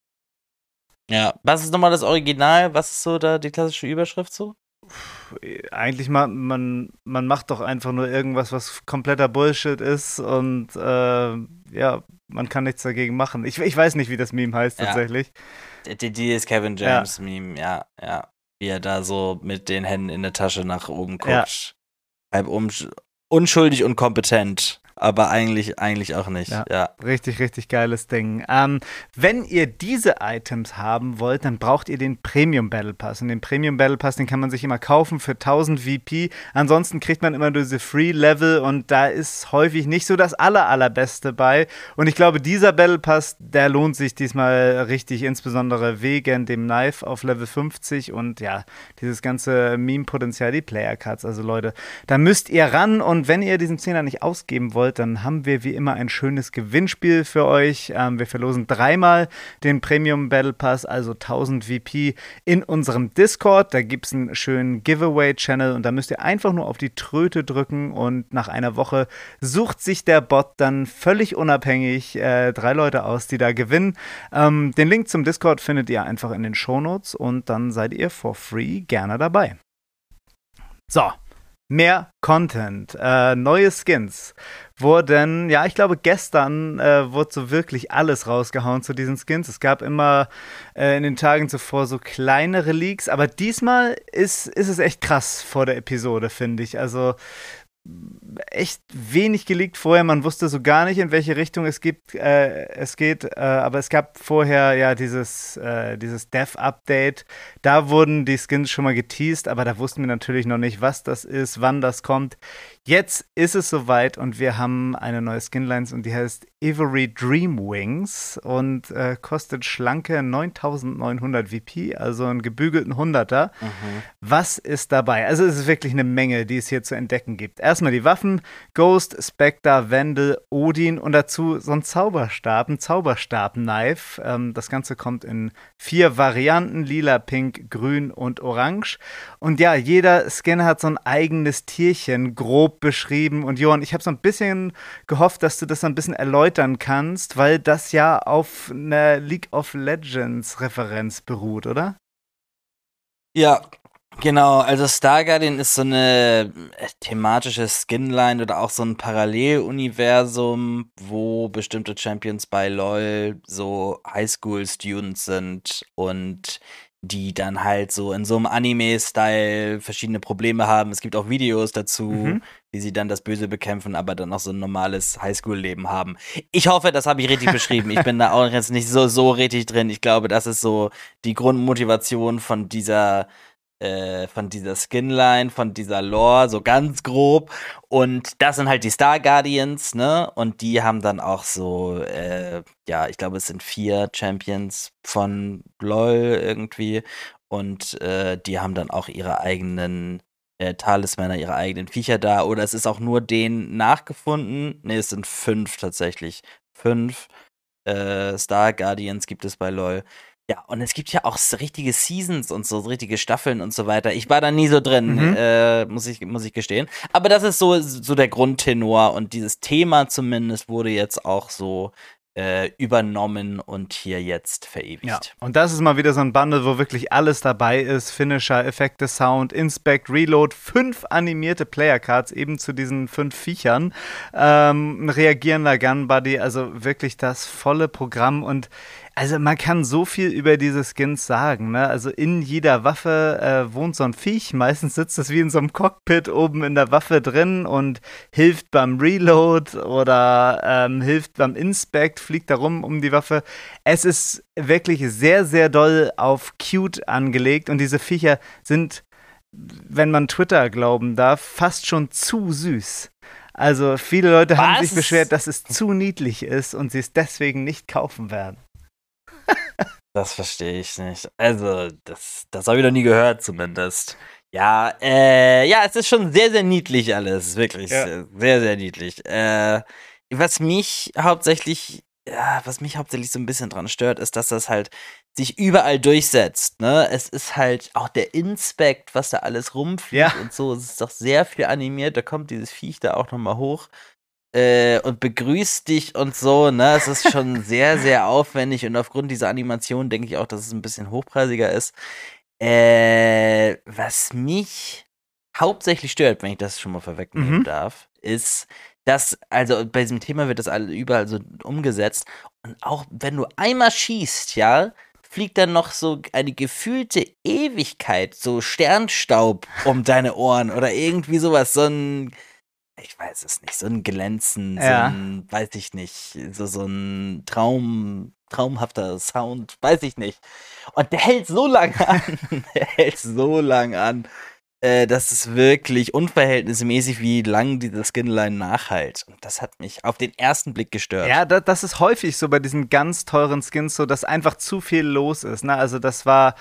Ja, was ist nochmal das Original? Was ist so da die klassische Überschrift so? Eigentlich mal, man, man macht doch einfach nur irgendwas, was kompletter Bullshit ist und äh, ja, man kann nichts dagegen machen. Ich, ich weiß nicht, wie das Meme heißt Ja. tatsächlich. Die, die ist Kevin James ja. Meme, ja, ja. Wie er da so mit den Händen in der Tasche nach oben guckt. Ja. Halb unschuldig und kompetent. Aber eigentlich, eigentlich auch nicht. Ja, ja. Richtig, richtig geiles Ding. Ähm, wenn ihr diese Items haben wollt, dann braucht ihr den Premium Battle Pass. Und den Premium Battle Pass, den kann man sich immer kaufen für tausend V P. Ansonsten kriegt man immer diese Free Level und da ist häufig nicht so das aller, allerbeste bei. Und ich glaube, dieser Battle Pass, der lohnt sich diesmal richtig, insbesondere wegen dem Knife auf Level fünfzig und ja, dieses ganze Meme-Potenzial, die Player Cards. Also Leute, da müsst ihr ran und wenn ihr diesen Zehner nicht ausgeben wollt, dann haben wir wie immer ein schönes Gewinnspiel für euch. Ähm, wir verlosen dreimal den Premium Battle Pass, also tausend V P in unserem Discord. Da gibt es einen schönen Giveaway-Channel und da müsst ihr einfach nur auf die Tröte drücken und nach einer Woche sucht sich der Bot dann völlig unabhängig äh, drei Leute aus, die da gewinnen. Ähm, den Link zum Discord findet ihr einfach in den Shownotes und dann seid ihr for free gerne dabei. So. Mehr Content, äh, neue Skins wurden, ja, ich glaube, gestern äh, wurde so wirklich alles rausgehauen zu diesen Skins. Es gab immer äh, in den Tagen zuvor so kleinere Leaks, aber diesmal ist, ist es echt krass vor der Episode, finde ich. Also echt wenig geleakt vorher, man wusste so gar nicht, in welche Richtung es gibt, äh, es geht, äh, aber es gab vorher ja dieses, äh, dieses Dev-Update, da wurden die Skins schon mal geteased, aber da wussten wir natürlich noch nicht, was das ist, wann das kommt. Jetzt ist es soweit und wir haben eine neue Skinlines und die heißt Ivory Dreamwings und äh, kostet schlanke neuntausendneunhundert V P, also einen gebügelten Hunderter. Mhm. Was ist dabei? Also es ist wirklich eine Menge, die es hier zu entdecken gibt. Erstmal die Waffen, Ghost, Spectre, Vandal, Odin und dazu so ein Zauberstab, ein Zauberstab-Knife. Ähm, das Ganze kommt in vier Varianten, lila, pink, grün und orange. Und ja, jeder Skin hat so ein eigenes Tierchen, grob beschrieben. Und Johann, ich habe so ein bisschen gehofft, dass du das so ein bisschen erläutern kannst, weil das ja auf einer League of Legends Referenz beruht, oder? Ja, genau. Also Star Guardian ist so eine thematische Skinline oder auch so ein Paralleluniversum, wo bestimmte Champions bei LoL so Highschool-Students sind und die dann halt so in so einem Anime-Style verschiedene Probleme haben. Es gibt auch Videos dazu, mhm. wie sie dann das Böse bekämpfen, aber dann auch so ein normales Highschool-Leben haben. Ich hoffe, das habe ich richtig beschrieben. Ich bin da auch jetzt nicht so, so richtig drin. Ich glaube, das ist so die Grundmotivation von dieser äh, von dieser Skinline, von dieser Lore, so ganz grob. Und das sind halt die Star Guardians, ne? Und die haben dann auch so, äh, ja, ich glaube, es sind vier Champions von LoL irgendwie. Und äh, die haben dann auch ihre eigenen äh, Talismänner, ihre eigenen Viecher da. Oder es ist auch nur denen nachgefunden. Ne, es sind fünf tatsächlich. Fünf. Äh, Star Guardians gibt es bei LoL. Ja, und es gibt ja auch so richtige Seasons und so, so richtige Staffeln und so weiter. Ich war da nie so drin, Mhm. äh, muss ich, muss ich gestehen. Aber das ist so, so der Grundtenor und dieses Thema zumindest wurde jetzt auch so äh, übernommen und hier jetzt verewigt. Ja, und das ist mal wieder so ein Bundle, wo wirklich alles dabei ist. Finisher, Effekte, Sound, Inspect, Reload, fünf animierte Player-Cards eben zu diesen fünf Viechern. Ähm, ein reagierender Gun-Buddy, also wirklich das volle Programm und also man kann so viel über diese Skins sagen, ne? Also in jeder Waffe äh, wohnt so ein Viech. Meistens sitzt es wie in so einem Cockpit oben in der Waffe drin und hilft beim Reload oder ähm, hilft beim Inspect, fliegt da rum um die Waffe. Es ist wirklich sehr, sehr doll auf cute angelegt und diese Viecher sind, wenn man Twitter glauben darf, fast schon zu süß. Also viele Leute Was? haben sich beschwert, dass es zu niedlich ist und sie es deswegen nicht kaufen werden. Das verstehe ich nicht. Also, das, das habe ich noch nie gehört, zumindest. Ja, äh, ja, es ist schon sehr, sehr niedlich alles. Wirklich. Ja. Sehr, sehr niedlich. Äh, was mich hauptsächlich, ja, was mich hauptsächlich so ein bisschen dran stört, ist, dass das halt sich überall durchsetzt, ne? Es ist halt auch der Inspect, was da alles rumfliegt Ja. und so. Es ist doch sehr viel animiert. Da kommt dieses Viech da auch nochmal hoch. Äh, und begrüßt dich und so, ne? Es ist schon sehr, sehr aufwendig und aufgrund dieser Animation denke ich auch, dass es ein bisschen hochpreisiger ist. Äh, was mich hauptsächlich stört, wenn ich das schon mal vorwegnehmen Mhm. darf, ist, dass, also bei diesem Thema wird das alle überall so umgesetzt und auch wenn du einmal schießt, ja, fliegt dann noch so eine gefühlte Ewigkeit, so Sternstaub um deine Ohren oder irgendwie sowas, so ein ich weiß es nicht, so ein Glänzen, so Ja. ein, weiß ich nicht, so, so ein Traum, traumhafter Sound, weiß ich nicht. Und der hält so lang an, der hält so lang an, äh, dass es wirklich unverhältnismäßig, wie lang diese Skinline nachhält. Und das hat mich auf den ersten Blick gestört. Ja, da, das ist häufig so bei diesen ganz teuren Skins so, dass einfach zu viel los ist. Ne? Also das war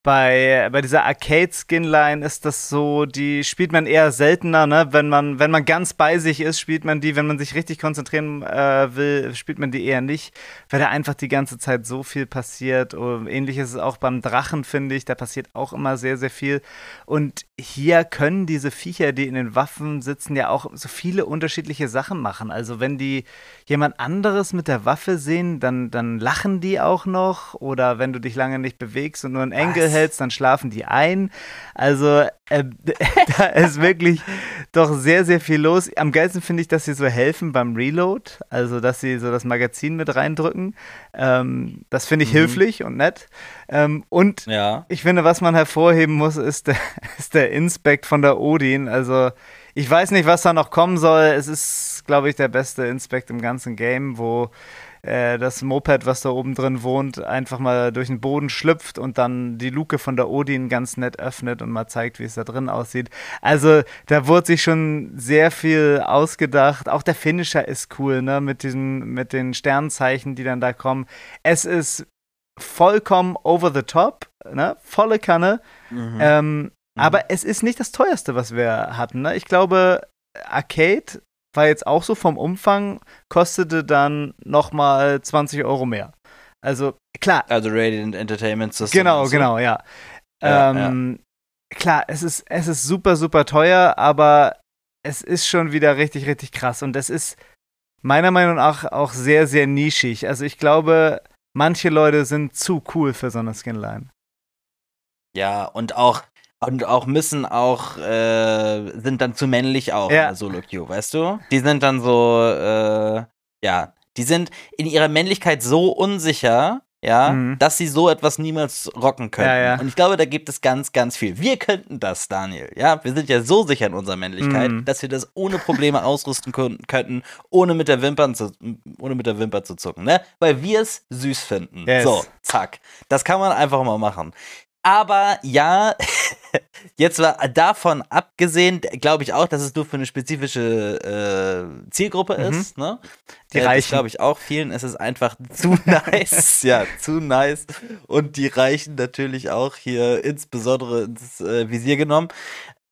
bei, bei dieser Arcade-Skinline ist das so, die spielt man eher seltener, ne? Wenn man, wenn man ganz bei sich ist, spielt man die, wenn man sich richtig konzentrieren äh, will, spielt man die eher nicht, weil da einfach die ganze Zeit so viel passiert. Und ähnlich ist es auch beim Drachen, finde ich, da passiert auch immer sehr, sehr viel. Und hier können diese Viecher, die in den Waffen sitzen, ja auch so viele unterschiedliche Sachen machen. Also wenn die jemand anderes mit der Waffe sehen, dann, dann lachen die auch noch. Oder wenn du dich lange nicht bewegst und nur einen Engel Was? hältst, dann schlafen die ein. Also äh, da ist wirklich doch sehr, sehr viel los. Am geilsten finde ich, dass sie so helfen beim Reload. Also dass sie so das Magazin mit reindrücken. Ähm, das finde ich Mhm. hilflich und nett. Ähm, und Ja. ich finde, was man hervorheben muss, ist der, ist der Inspect von der Odin. Also ich weiß nicht, was da noch kommen soll. Es ist, glaube ich, der beste Inspect im ganzen Game, wo äh, das Moped, was da oben drin wohnt, einfach mal durch den Boden schlüpft und dann die Luke von der Odin ganz nett öffnet und mal zeigt, wie es da drin aussieht. Also da wurde sich schon sehr viel ausgedacht. Auch der Finisher ist cool, ne? Mit diesen, mit den Sternzeichen, die dann da kommen. Es ist vollkommen over the top, ne? Volle Kanne. Mhm. Ähm, Mhm. Aber es ist nicht das teuerste, was wir hatten. Ne? Ich glaube, Arcade war jetzt auch so vom Umfang, kostete dann nochmal zwanzig Euro mehr. Also klar. Also Radiant Entertainment System. Genau, so. genau, ja. Ja, ähm, klar, es ist, es ist super, super teuer, aber es ist schon wieder richtig, richtig krass. Und es ist meiner Meinung nach auch sehr, sehr nischig. Also ich glaube, manche Leute sind zu cool für so eine Skinline. Ja, und auch und auch müssen auch äh, sind dann zu männlich auch Ja. in der Solo Queue, weißt du? Die sind dann so äh, ja, die sind in ihrer Männlichkeit so unsicher, ja, Mhm. dass sie so etwas niemals rocken könnten. Ja, ja. Und ich glaube, da gibt es ganz, ganz viel. Wir könnten das, Daniel. Ja, wir sind ja so sicher in unserer Männlichkeit, Mhm. dass wir das ohne Probleme ausrüsten kun- könnten, ohne mit der Wimpern zu, ohne mit der Wimper zu zucken, ne? Weil wir es süß finden. Yes. So, zack. Das kann man einfach mal machen. Aber ja, jetzt war davon abgesehen, glaube ich auch, dass es nur für eine spezifische äh, Zielgruppe Mhm. ist. Ne? Die äh, Reichen. glaube ich auch. Vielen ist es einfach zu nice. Ja, zu nice. Und die Reichen natürlich auch hier insbesondere ins äh, Visier genommen.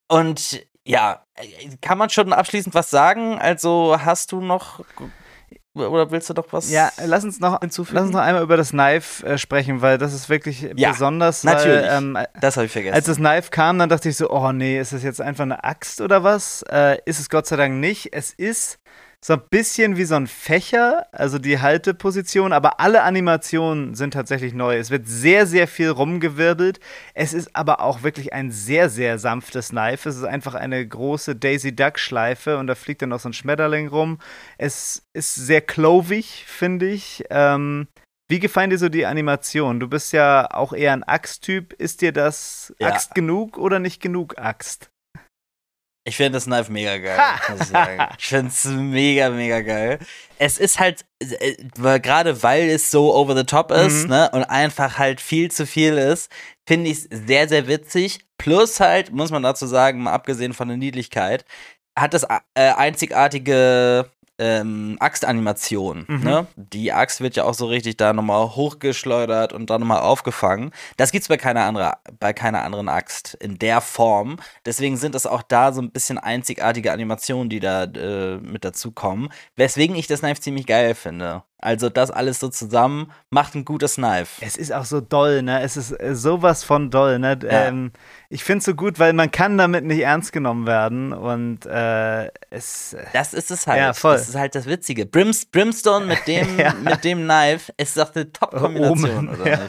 Und ja, kann man schon abschließend was sagen? Also hast du noch oder willst du doch was Ja, lass uns noch, hinzufügen? Lass uns noch einmal über das Knife äh, sprechen, weil das ist wirklich ja, besonders. Natürlich, weil, ähm, das habe ich vergessen. Als das Knife kam, dann dachte ich so, oh nee, ist das jetzt einfach eine Axt oder was? Äh, ist es Gott sei Dank nicht. Es ist so ein bisschen wie so ein Fächer, also die Halteposition, aber alle Animationen sind tatsächlich neu. Es wird sehr, sehr viel rumgewirbelt. Es ist aber auch wirklich ein sehr, sehr sanftes Knife. Es ist einfach eine große Daisy Duck Schleife und da fliegt dann noch so ein Schmetterling rum. Es ist sehr clovig, finde ich. Ähm, wie gefallen dir so die Animationen? Du bist ja auch eher ein Axt-Typ. Ist dir das Ja. Axt genug oder nicht genug Axt? Ich finde das Knife mega geil, muss ich sagen. Ich finde es mega, mega geil. Es ist halt, äh, gerade weil es so over the top ist, Mhm. ne, und einfach halt viel zu viel ist, finde ich es sehr, sehr witzig. Plus halt, muss man dazu sagen, mal abgesehen von der Niedlichkeit, hat das äh, einzigartige ähm, Axtanimation, Mhm. ne? Die Axt wird ja auch so richtig da nochmal hochgeschleudert und dann nochmal aufgefangen. Das gibt's bei keiner anderen, bei keiner anderen Axt in der Form. Deswegen sind das auch da so ein bisschen einzigartige Animationen, die da äh, mit dazukommen. Weswegen ich das Knife ziemlich geil finde. Also das alles so zusammen macht ein gutes Knife. Es ist auch so doll, ne? Es ist äh, sowas von doll, ne? Ja. Ähm, ich finde es so gut, weil man kann damit nicht ernst genommen werden und äh, es. Das ist es halt. Ja, voll. Das ist halt das Witzige. Brims, Brimstone mit dem, Ja. mit dem Knife ist doch eine Top-Kombination, Omen, oder ja. nicht?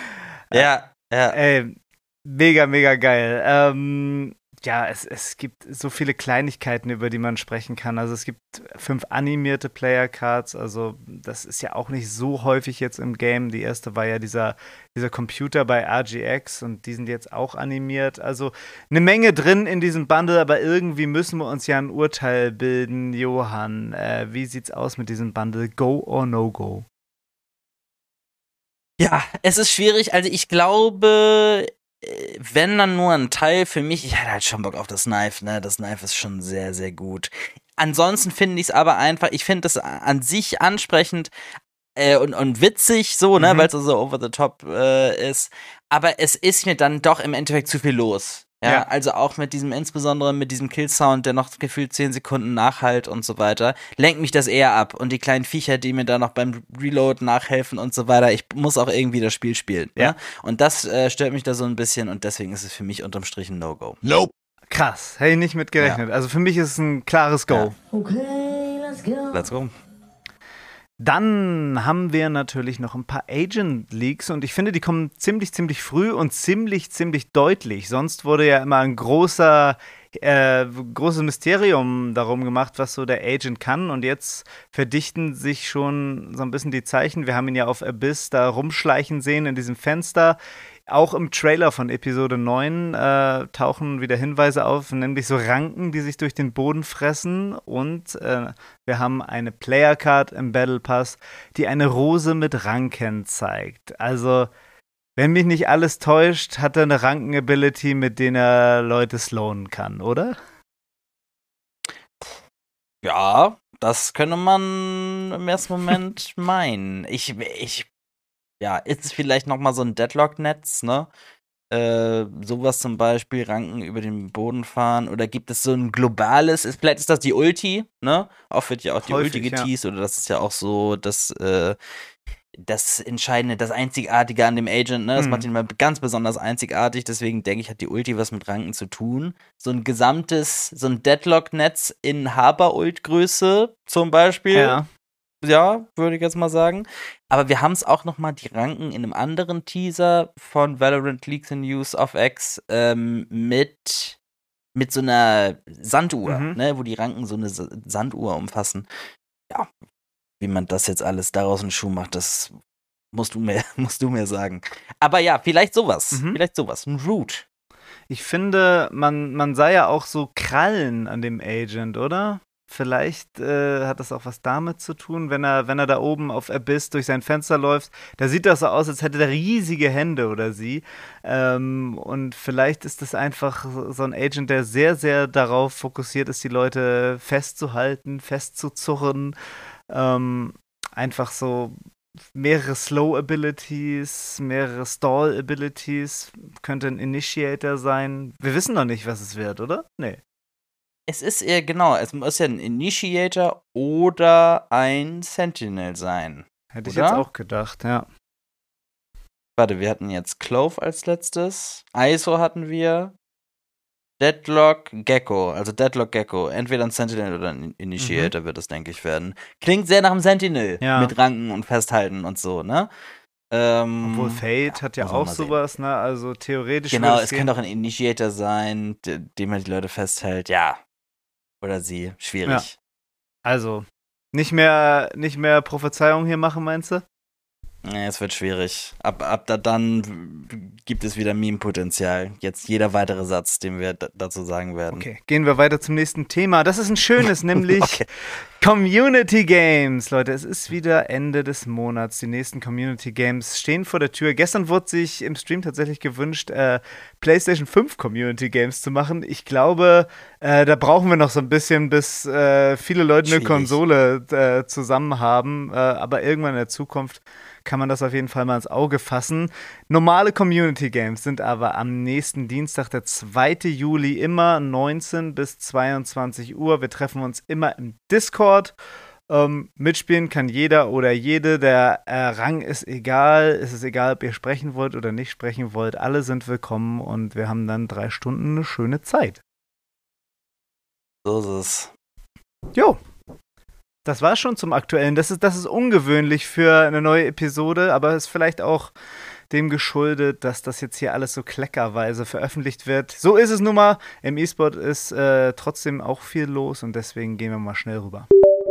Ja, ja. Ey, mega, mega geil. Ähm, ja, es, es gibt so viele Kleinigkeiten, über die man sprechen kann. Also es gibt fünf animierte Player Cards, also das ist ja auch nicht so häufig jetzt im Game. Die erste war ja dieser, dieser Computer bei R G X und die sind jetzt auch animiert. Also eine Menge drin in diesem Bundle, aber irgendwie müssen wir uns ja ein Urteil bilden. Johann, äh, wie sieht's aus mit diesem Bundle? Go or no go? Ja, es ist schwierig. Also ich glaube, äh, wenn dann nur ein Teil für mich, ich hatte halt schon Bock auf das Knife, ne? Das Knife ist schon sehr, sehr gut. Ansonsten finde ich es aber einfach, ich finde es an sich ansprechend äh, und, und witzig so, ne? Mhm. Weil es so over the top äh, ist. Aber es ist mir dann doch im Endeffekt zu viel los. Ja, Ja. also auch mit diesem, insbesondere mit diesem Kill-Sound, der noch gefühlt zehn Sekunden nachhalt und so weiter, lenkt mich das eher ab. Und die kleinen Viecher, die mir da noch beim Reload nachhelfen und so weiter, ich muss auch irgendwie das Spiel spielen. Ja. Ne? Und das äh, stört mich da so ein bisschen und deswegen ist es für mich unterm Strich ein No-Go. Nope. Krass, hätte ich nicht mit gerechnet. Also für mich ist es ein klares Go. Ja. Okay, let's go. Let's go. Dann haben wir natürlich noch ein paar Agent-Leaks und ich finde, die kommen ziemlich, ziemlich früh und ziemlich, ziemlich deutlich. Sonst wurde ja immer ein großer, äh, großes Mysterium darum gemacht, was so der Agent kann und jetzt verdichten sich schon so ein bisschen die Zeichen. Wir haben ihn ja auf Abyss da rumschleichen sehen in diesem Fenster. Auch im Trailer von Episode neun äh, tauchen wieder Hinweise auf, nämlich so Ranken, die sich durch den Boden fressen. Und äh, wir haben eine Player-Card im Battle Pass, die eine Rose mit Ranken zeigt. Also, wenn mich nicht alles täuscht, hat er eine Ranken-Ability, mit der er Leute slowen kann, oder? Ja, das könnte man im ersten Moment meinen. Ich, ich, ja, ist es vielleicht noch mal so ein Deadlock-Netz, ne? Äh, sowas zum Beispiel, Ranken über den Boden fahren. Oder gibt es so ein globales, ist, vielleicht ist das die Ulti, ne? Oft wird ja auch die Häufig, Ulti ja. geteased, oder das ist ja auch so das, äh, das Entscheidende, das Einzigartige an dem Agent, ne? Das Mhm. macht ihn mal ganz besonders einzigartig, deswegen denke ich, hat die Ulti was mit Ranken zu tun. So ein gesamtes, so ein Deadlock-Netz in Haber-Ult-Größe zum Beispiel. Ja. Ja, würde ich jetzt mal sagen. Aber wir haben es auch noch mal die Ranken in einem anderen Teaser von Valorant Leaks and News of X ähm, mit, mit so einer Sanduhr, Mhm. ne, wo die Ranken so eine Sa- Sanduhr umfassen. Ja, wie man das jetzt alles daraus einen Schuh macht, das musst du mir, musst du mir sagen. Aber ja, vielleicht sowas. Mhm. Vielleicht sowas. Ein Root. Ich finde, man, man sah ja auch so Krallen an dem Agent, oder? Vielleicht äh, hat das auch was damit zu tun, wenn er, wenn er da oben auf Abyss durch sein Fenster läuft. Da sieht das so aus, als hätte er riesige Hände oder sie. Ähm, und vielleicht ist das einfach so ein Agent, der sehr, sehr darauf fokussiert ist, die Leute festzuhalten, festzuzurren. Ähm, einfach so mehrere Slow-Abilities, mehrere Stall-Abilities. Könnte ein Initiator sein. Wir wissen noch nicht, was es wird, oder? Nee. Es ist eher, genau, es muss ja ein Initiator oder ein Sentinel sein. Hätte ich oder? jetzt auch gedacht, ja. Warte, wir hatten jetzt Clove als letztes. I S O hatten wir. Deadlock Gecko, also Deadlock Gecko. Entweder ein Sentinel oder ein Initiator mhm. wird es, denke ich, werden. Klingt sehr nach einem Sentinel. Ja. Mit Ranken und Festhalten und so, ne? Ähm, Obwohl Fate ja, hat ja muss man auch mal sehen. sowas, ne? Also theoretisch Genau, würde es gehen. könnte auch ein Initiator sein, de- dem man die Leute festhält. Ja. Oder sie. Schwierig. Also, nicht mehr, nicht mehr Prophezeiung hier machen, meinst du? Nee, es wird schwierig. Ab, ab da dann gibt es wieder Meme-Potenzial. Jetzt jeder weitere Satz, den wir d- dazu sagen werden. Okay, gehen wir weiter zum nächsten Thema. Das ist ein schönes, nämlich Okay. Community Games. Leute, es ist wieder Ende des Monats. Die nächsten Community Games stehen vor der Tür. Gestern wurde sich im Stream tatsächlich gewünscht, äh, PlayStation fünf Community Games zu machen. Ich glaube, äh, da brauchen wir noch so ein bisschen, bis äh, viele Leute eine Schwierig. Konsole äh, zusammen haben. Äh, aber irgendwann in der Zukunft kann man das auf jeden Fall mal ins Auge fassen. Normale Community Games sind aber am nächsten Dienstag, der zweiten Juli, immer neunzehn bis zweiundzwanzig Uhr. Wir treffen uns immer im Discord. Ähm, mitspielen kann jeder oder jede. Der äh, Rang ist egal. Es ist egal, ob ihr sprechen wollt oder nicht sprechen wollt. Alle sind willkommen und wir haben dann drei Stunden eine schöne Zeit. So ist es. Jo. Das war schon zum Aktuellen. Das ist, das ist ungewöhnlich für eine neue Episode, aber ist vielleicht auch dem geschuldet, dass das jetzt hier alles so kleckerweise veröffentlicht wird. So ist es nun mal. Im E-Sport ist äh, trotzdem auch viel los und deswegen gehen wir mal schnell rüber.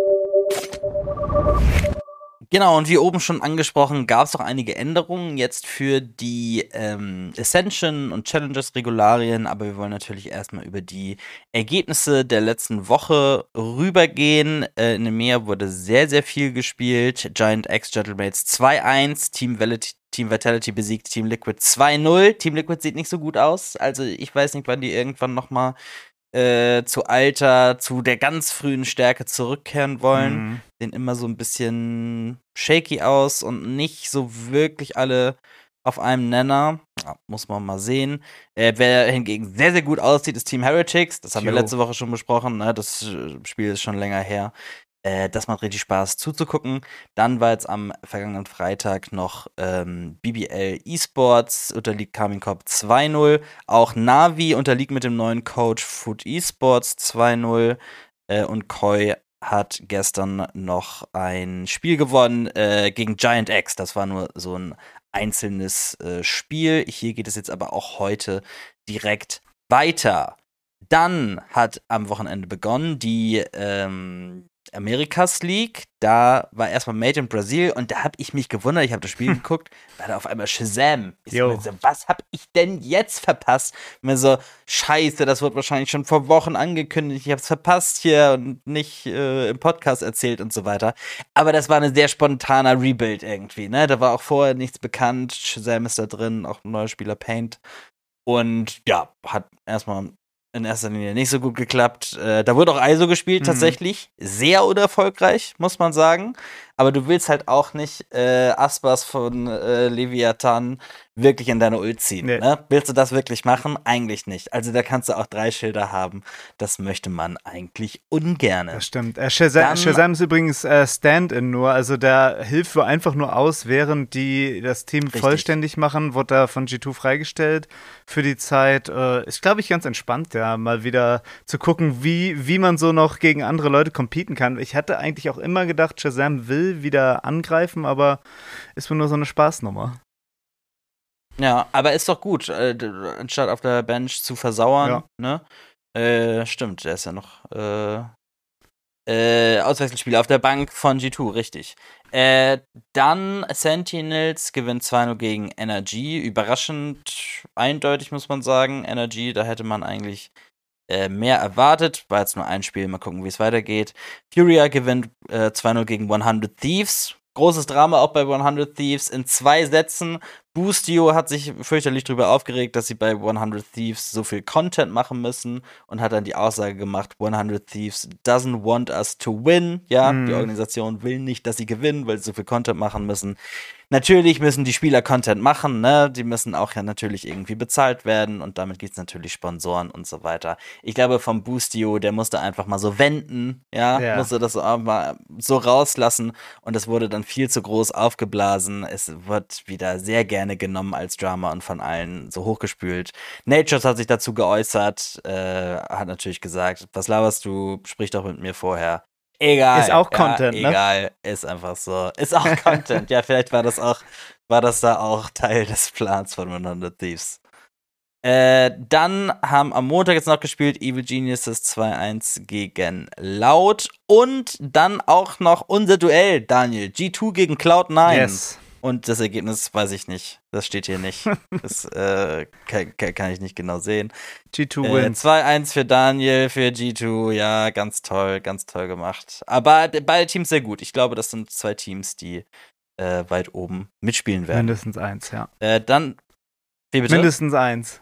Genau, und wie oben schon angesprochen, gab es auch einige Änderungen jetzt für die ähm, Ascension und Challenges-Regularien, aber wir wollen natürlich erstmal über die Ergebnisse der letzten Woche rübergehen. Äh, in dem Meer wurde sehr, sehr viel gespielt. Giant X Gentlemates zwei eins, Team Vitality, Team Vitality besiegt Team Liquid zwei null. Team Liquid sieht nicht so gut aus, also ich weiß nicht, wann die irgendwann nochmal Äh, zu Alter, zu der ganz frühen Stärke zurückkehren wollen. Mhm. Sehen immer so ein bisschen shaky aus und nicht so wirklich alle auf einem Nenner. Ja, muss man mal sehen. Äh, wer hingegen sehr, sehr gut aussieht, ist Team Heretics. Das haben wir Jo. letzte Woche schon besprochen. Ne? Das äh, Spiel ist schon länger her. Äh, das macht richtig Spaß zuzugucken. Dann war jetzt am vergangenen Freitag noch ähm, B B L Esports, unterliegt Karmine Corp zwei null. Auch Navi unterliegt mit dem neuen Coach Food Esports zwei null. Äh, und Koi hat gestern noch ein Spiel gewonnen äh, gegen Giant X. Das war nur so ein einzelnes äh, Spiel. Hier geht es jetzt aber auch heute direkt weiter. Dann hat am Wochenende begonnen die ähm, Amerikas League. Da war erstmal Made in Brazil und da habe ich mich gewundert, ich habe das Spiel geguckt, war da auf einmal Shazam. Ich Jo. so, was habe ich denn jetzt verpasst? Mir so, scheiße, das wird wahrscheinlich schon vor Wochen angekündigt, ich habe es verpasst hier und nicht äh, im Podcast erzählt und so weiter. Aber das war ein sehr spontaner Rebuild irgendwie, ne? Da war auch vorher nichts bekannt, Shazam ist da drin, auch ein neuer Spieler Paint. Und ja, hat erstmal in erster Linie nicht so gut geklappt. Äh, da wurde auch I S O gespielt, Mhm. tatsächlich. Sehr unerfolgreich, muss man sagen. Aber du willst halt auch nicht äh, Aspas von äh, Leviathan wirklich in deine Ult ziehen. Nee. Ne? Willst du das wirklich machen? Eigentlich nicht. Also da kannst du auch drei Schilder haben. Das möchte man eigentlich ungern. Das stimmt. Äh, Shazam, Dann- Shazam ist übrigens äh, Stand-in nur, also der hilft wohl einfach nur aus, während die das Team Richtig. vollständig machen, wurde da von G zwei freigestellt für die Zeit. Äh, ist, glaube ich, ganz entspannt, ja, mal wieder zu gucken, wie, wie man so noch gegen andere Leute competen kann. Ich hatte eigentlich auch immer gedacht, Shazam will wieder angreifen, aber ist wohl nur so eine Spaßnummer. Ja, aber ist doch gut, äh, d- anstatt auf der Bench zu versauern, ne? Äh, stimmt, der ist ja noch äh, äh, Auswechselspieler auf der Bank von G zwei, richtig. Äh, dann Sentinels gewinnt zwei null gegen Energy. Überraschend eindeutig, muss man sagen. Energy, da hätte man eigentlich äh, mehr erwartet. War jetzt nur ein Spiel, mal gucken, wie es weitergeht. Furia gewinnt äh, zwei null gegen hundert Thieves. Großes Drama auch bei hundert Thieves in zwei Sätzen. Boostio hat sich fürchterlich darüber aufgeregt, dass sie bei hundert Thieves so viel Content machen müssen und hat dann die Aussage gemacht, hundert Thieves doesn't want us to win. Ja, Mhm. die Organisation will nicht, dass sie gewinnen, weil sie so viel Content machen müssen. Natürlich müssen die Spieler Content machen, ne? Die müssen auch ja natürlich irgendwie bezahlt werden und damit gibt es natürlich Sponsoren und so weiter. Ich glaube, vom Boostio, der musste einfach mal so wenden, ja, Ja. musste das auch mal so rauslassen und es wurde dann viel zu groß aufgeblasen. Es wird wieder sehr gerne genommen als Drama und von allen so hochgespült. Natures hat sich dazu geäußert, äh, hat natürlich gesagt, was laberst du, sprich doch mit mir vorher. Egal. Ist auch ja, Content, ne? Egal, ist einfach so. Ist auch Content. Ja, vielleicht war das auch, war das da auch Teil des Plans von one hundred Thieves. Äh, dann haben am Montag jetzt noch gespielt Evil Geniuses zwei eins gegen Loud und dann auch noch unser Duell, Daniel. G zwei gegen Cloud nine. Yes. Und das Ergebnis weiß ich nicht. Das steht hier nicht. Das äh, kann, kann ich nicht genau sehen. G zwei Äh, wins. zwei eins für Daniel, für G zwei. Ja, ganz toll, ganz toll gemacht. Aber beide Teams sehr gut. Ich glaube, das sind zwei Teams, die äh, weit oben mitspielen werden. Mindestens eins, ja. Äh, dann, wie bitte? Mindestens eins.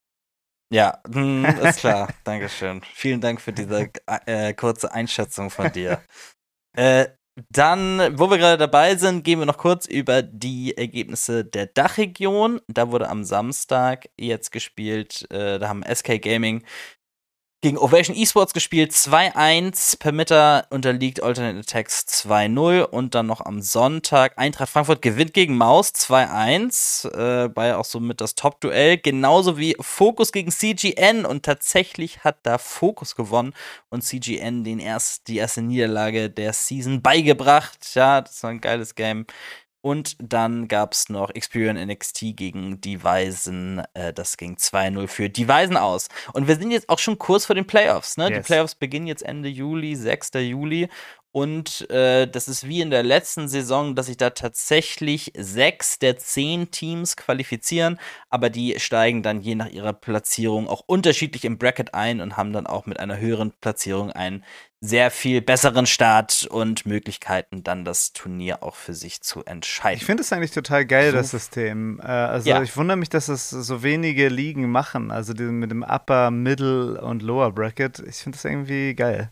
Ja, hm, ist klar. Dankeschön. Vielen Dank für diese äh, kurze Einschätzung von dir. äh, Dann, wo wir gerade dabei sind, gehen wir noch kurz über die Ergebnisse der Dachregion. Da wurde am Samstag jetzt gespielt, äh, da haben S K Gaming gegen Ovation Esports gespielt, zwei eins. Permitter unterliegt Alternate Attacks zwei null. Und dann noch am Sonntag Eintracht Frankfurt gewinnt gegen Maus zwei eins. Äh, war ja auch somit das Top-Duell. Genauso wie Focus gegen C G N. Und tatsächlich hat da Focus gewonnen und C G N den erst, die erste Niederlage der Season beigebracht. Ja, das war ein geiles Game. Und dann gab es noch Experian N X T gegen die Weisen. Äh, das ging zwei null für die Weisen aus. Und wir sind jetzt auch schon kurz vor den Playoffs. Ne? Yes. Die Playoffs beginnen jetzt Ende Juli, sechster Juli. Und äh, das ist wie in der letzten Saison, dass sich da tatsächlich sechs der zehn Teams qualifizieren. Aber die steigen dann je nach ihrer Platzierung auch unterschiedlich im Bracket ein und haben dann auch mit einer höheren Platzierung einen sehr viel besseren Start und Möglichkeiten, dann das Turnier auch für sich zu entscheiden. Ich finde es eigentlich total geil, So. das System. Äh, also Ja. ich wundere mich, dass es so wenige Ligen machen. Also die, mit dem Upper, Middle und Lower Bracket. Ich finde das irgendwie geil.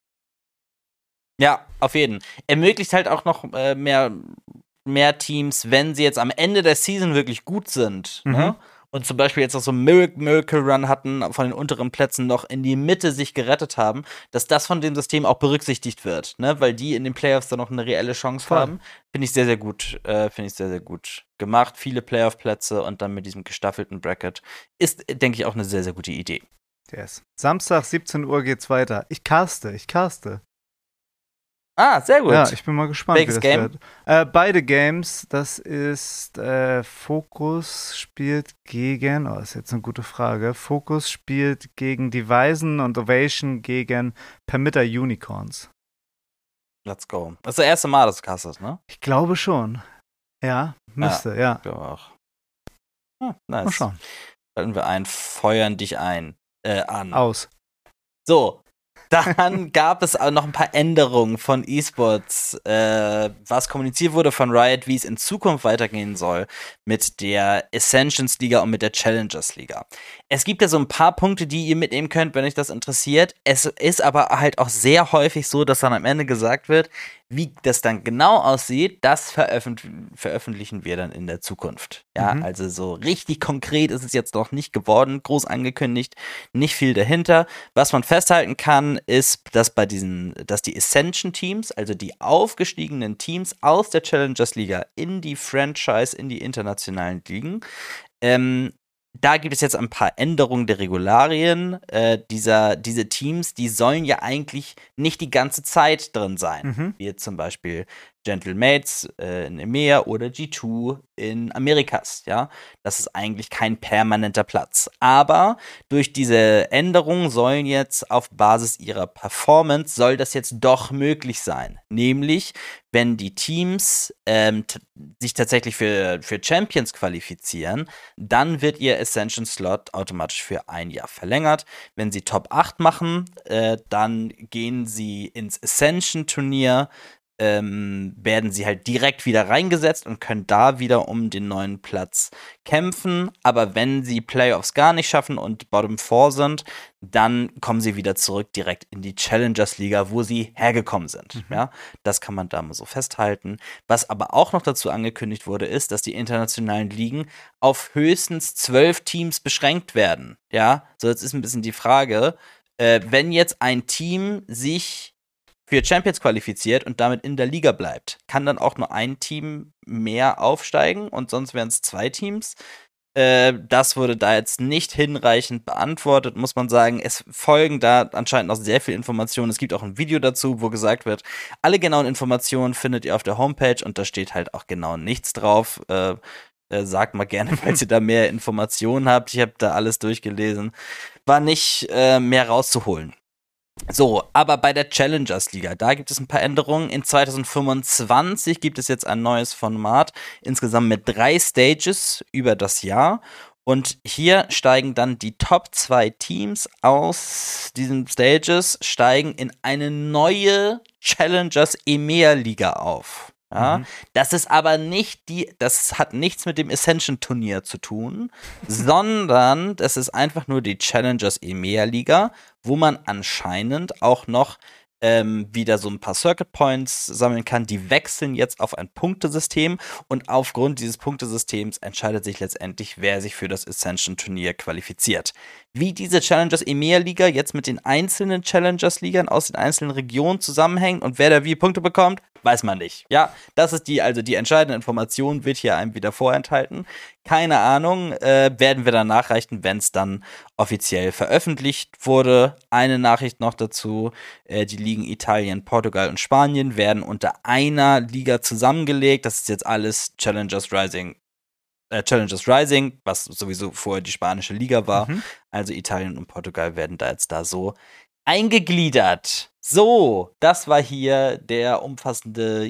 Ja, auf jeden. Ermöglicht halt auch noch äh, mehr, mehr Teams, wenn sie jetzt am Ende der Season wirklich gut sind, Mhm. ne? Und zum Beispiel jetzt auch so einen Miracle, Miracle Run hatten, von den unteren Plätzen noch in die Mitte sich gerettet haben, dass das von dem System auch berücksichtigt wird, ne? Weil die in den Playoffs dann noch eine reelle Chance Voll. haben. Finde ich sehr, sehr gut, äh, finde ich sehr, sehr gut gemacht. Viele Playoff-Plätze und dann mit diesem gestaffelten Bracket ist, denke ich, auch eine sehr, sehr gute Idee. Yes. Samstag, siebzehn Uhr geht's weiter. Ich caste, ich caste. Ah, sehr gut. Ja, ich bin mal gespannt, Welches wie das Game? wird. Äh, beide Games, das ist äh, Focus spielt gegen, oh, ist jetzt eine gute Frage. Focus spielt gegen die Weisen und Ovation gegen Permitter Unicorns. Let's go. Das ist das erste Mal, dass du castest, ne? Ich glaube schon. Ja, müsste, ja. Ich glaube auch. Ah, nice. Mal schauen. Schalten wir ein, feuern dich ein, äh, an. Aus. So, dann gab es auch noch ein paar Änderungen von eSports, äh, was kommuniziert wurde von Riot, wie es in Zukunft weitergehen soll mit der Ascensions Liga und mit der Challengers Liga. Es gibt ja so ein paar Punkte, die ihr mitnehmen könnt, wenn euch das interessiert. Es ist aber halt auch sehr häufig so, dass dann am Ende gesagt wird, wie das dann genau aussieht, das veröffent- veröffentlichen wir dann in der Zukunft. Ja, Mhm. also so richtig konkret ist es jetzt noch nicht geworden, groß angekündigt, nicht viel dahinter. Was man festhalten kann, ist, dass bei diesen, dass die Ascension-Teams, also die aufgestiegenen Teams aus der Challengers Liga in die Franchise, in die internationalen Ligen, ähm, da gibt es jetzt ein paar Änderungen der Regularien. Äh, dieser, diese Teams, die sollen ja eigentlich nicht die ganze Zeit drin sein. Mhm. Wie jetzt zum Beispiel Gentlemates äh, in EMEA oder G zwei in Amerikas. Ja? Das ist eigentlich kein permanenter Platz. Aber durch diese Änderungen sollen jetzt auf Basis ihrer Performance, soll das jetzt doch möglich sein. Nämlich, wenn die Teams ähm, t- sich tatsächlich für, für Champions qualifizieren, dann wird ihr Ascension-Slot automatisch für ein Jahr verlängert. Wenn sie Top acht machen, äh, dann gehen sie ins Ascension-Turnier ähm, werden sie halt direkt wieder reingesetzt und können da wieder um den neuen Platz kämpfen. Aber wenn sie Playoffs gar nicht schaffen und Bottom Four sind, dann kommen sie wieder zurück direkt in die Challengers-Liga, wo sie hergekommen sind. Mhm. Ja, das kann man da mal so festhalten. Was aber auch noch dazu angekündigt wurde, ist, dass die internationalen Ligen auf höchstens zwölf Teams beschränkt werden. Ja, so jetzt ist ein bisschen die Frage, äh, wenn jetzt ein Team sich für Champions qualifiziert und damit in der Liga bleibt, kann dann auch nur ein Team mehr aufsteigen und sonst wären es zwei Teams. Äh, das wurde da jetzt nicht hinreichend beantwortet, muss man sagen. Es folgen da anscheinend noch sehr viele Informationen. Es gibt auch ein Video dazu, wo gesagt wird, alle genauen Informationen findet ihr auf der Homepage und da steht halt auch genau nichts drauf. Äh, äh, sagt mal gerne, falls ihr da mehr Informationen habt. Ich habe da alles durchgelesen. War nicht äh, mehr rauszuholen. So, aber bei der Challengers-Liga, da gibt es ein paar Änderungen. In zwanzig fünfundzwanzig gibt es jetzt ein neues Format, insgesamt mit drei Stages über das Jahr. Und hier steigen dann die Top zwei Teams aus diesen Stages, steigen in eine neue Challengers EMEA-Liga auf. Ja, mhm. Das ist aber nicht die, das hat nichts mit dem Ascension-Turnier zu tun, sondern das ist einfach nur die Challengers EMEA-Liga, wo man anscheinend auch noch ähm, wieder so ein paar Circuit Points sammeln kann. Die wechseln jetzt auf ein Punktesystem und aufgrund dieses Punktesystems entscheidet sich letztendlich, wer sich für das Ascension-Turnier qualifiziert. Wie diese Challengers EMEA-Liga jetzt mit den einzelnen Challengers-Ligern aus den einzelnen Regionen zusammenhängt und wer da wie Punkte bekommt, weiß man nicht. Ja, das ist die, also die entscheidende Information wird hier einem wieder vorenthalten. Keine Ahnung, äh, werden wir dann nachreichen, wenn es dann offiziell veröffentlicht wurde. Eine Nachricht noch dazu, äh, die Ligen Italien, Portugal und Spanien werden unter einer Liga zusammengelegt. Das ist jetzt alles Challengers Rising, äh, Challengers Rising, was sowieso vorher die spanische Liga war. Mhm. Also Italien und Portugal werden da jetzt da so eingegliedert. So, das war hier der umfassende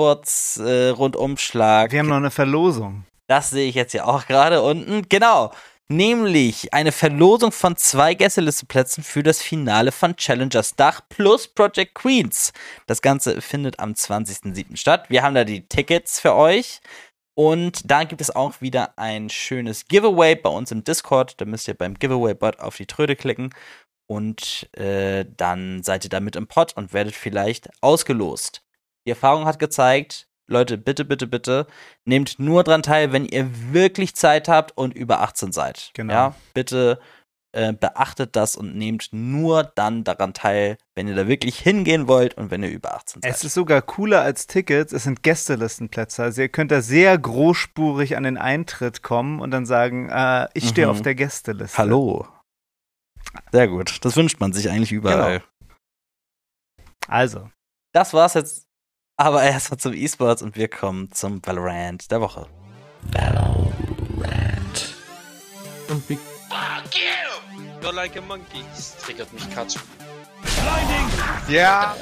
E-Sports-Rundumschlag. Wir haben noch eine Verlosung. Das sehe ich jetzt ja auch gerade unten. Genau, nämlich eine Verlosung von zwei Gästelisteplätzen für das Finale von Challengers Dach plus Project Queens. Das Ganze findet am zwanzigsten siebten statt. Wir haben da die Tickets für euch. Und da gibt es auch wieder ein schönes Giveaway bei uns im Discord. Da müsst ihr beim Giveaway-Bot auf die Tröte klicken. Und äh, dann seid ihr da mit im Pot und werdet vielleicht ausgelost. Die Erfahrung hat gezeigt, Leute, bitte, bitte, bitte, nehmt nur dran teil, wenn ihr wirklich Zeit habt und über achtzehn seid. Genau. Ja, bitte äh, beachtet das und nehmt nur dann daran teil, wenn ihr da wirklich hingehen wollt und wenn ihr über achtzehn seid. Es ist sogar cooler als Tickets, es sind Gästelistenplätze. Also ihr könnt da sehr großspurig an den Eintritt kommen und dann sagen, äh, ich stehe mhm. auf der Gästeliste. Hallo. Sehr gut. Das wünscht man sich eigentlich überall. Genau. Also. Das war's jetzt aber erstmal zum E-Sports und wir kommen zum Valorant der Woche. Valorant. Und wie Fuck you! You're like a monkey. Das triggert mich gerade schon. Ja.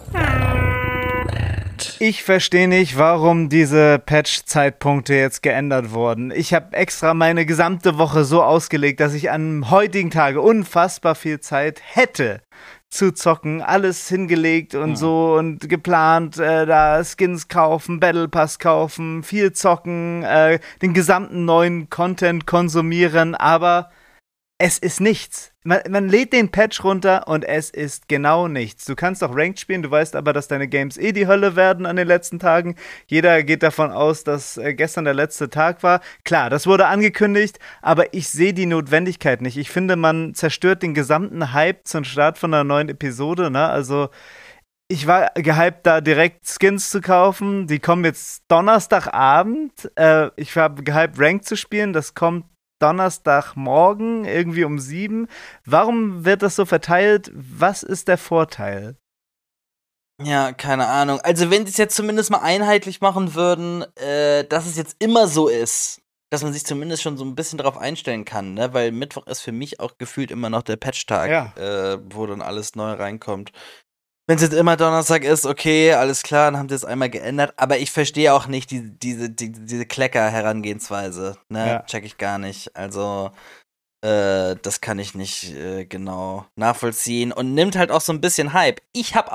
Ich verstehe nicht, warum diese Patch-Zeitpunkte jetzt geändert wurden. Ich habe extra meine gesamte Woche so ausgelegt, dass ich am heutigen Tage unfassbar viel Zeit hätte zu zocken, alles hingelegt und mhm. so und geplant, äh, da Skins kaufen, Battle Pass kaufen, viel zocken, äh, den gesamten neuen Content konsumieren, aber es ist nichts. Man, man lädt den Patch runter und es ist genau nichts. Du kannst auch Ranked spielen, du weißt aber, dass deine Games eh die Hölle werden an den letzten Tagen. Jeder geht davon aus, dass äh, gestern der letzte Tag war. Klar, das wurde angekündigt, aber ich sehe die Notwendigkeit nicht. Ich finde, man zerstört den gesamten Hype zum Start von einer neuen Episode, ne? Also ich war gehypt, da direkt Skins zu kaufen. Die kommen jetzt Donnerstagabend. Äh, ich war gehypt, Ranked zu spielen. Das kommt Donnerstagmorgen, irgendwie um sieben. Warum wird das so verteilt? Was ist der Vorteil? Ja, keine Ahnung. Also wenn sie es jetzt zumindest mal einheitlich machen würden, äh, dass es jetzt immer so ist, dass man sich zumindest schon so ein bisschen darauf einstellen kann, ne? Weil Mittwoch ist für mich auch gefühlt immer noch der Patch-Tag, ja. äh, wo dann alles neu reinkommt. Wenn es jetzt immer Donnerstag ist, okay, alles klar, dann haben sie es einmal geändert. Aber ich verstehe auch nicht die, diese, die, diese Klecker-Herangehensweise. Ne? Ja. Check ich gar nicht. Also, äh, das kann ich nicht äh, genau nachvollziehen. Und nimmt halt auch so ein bisschen Hype. Ich habe auch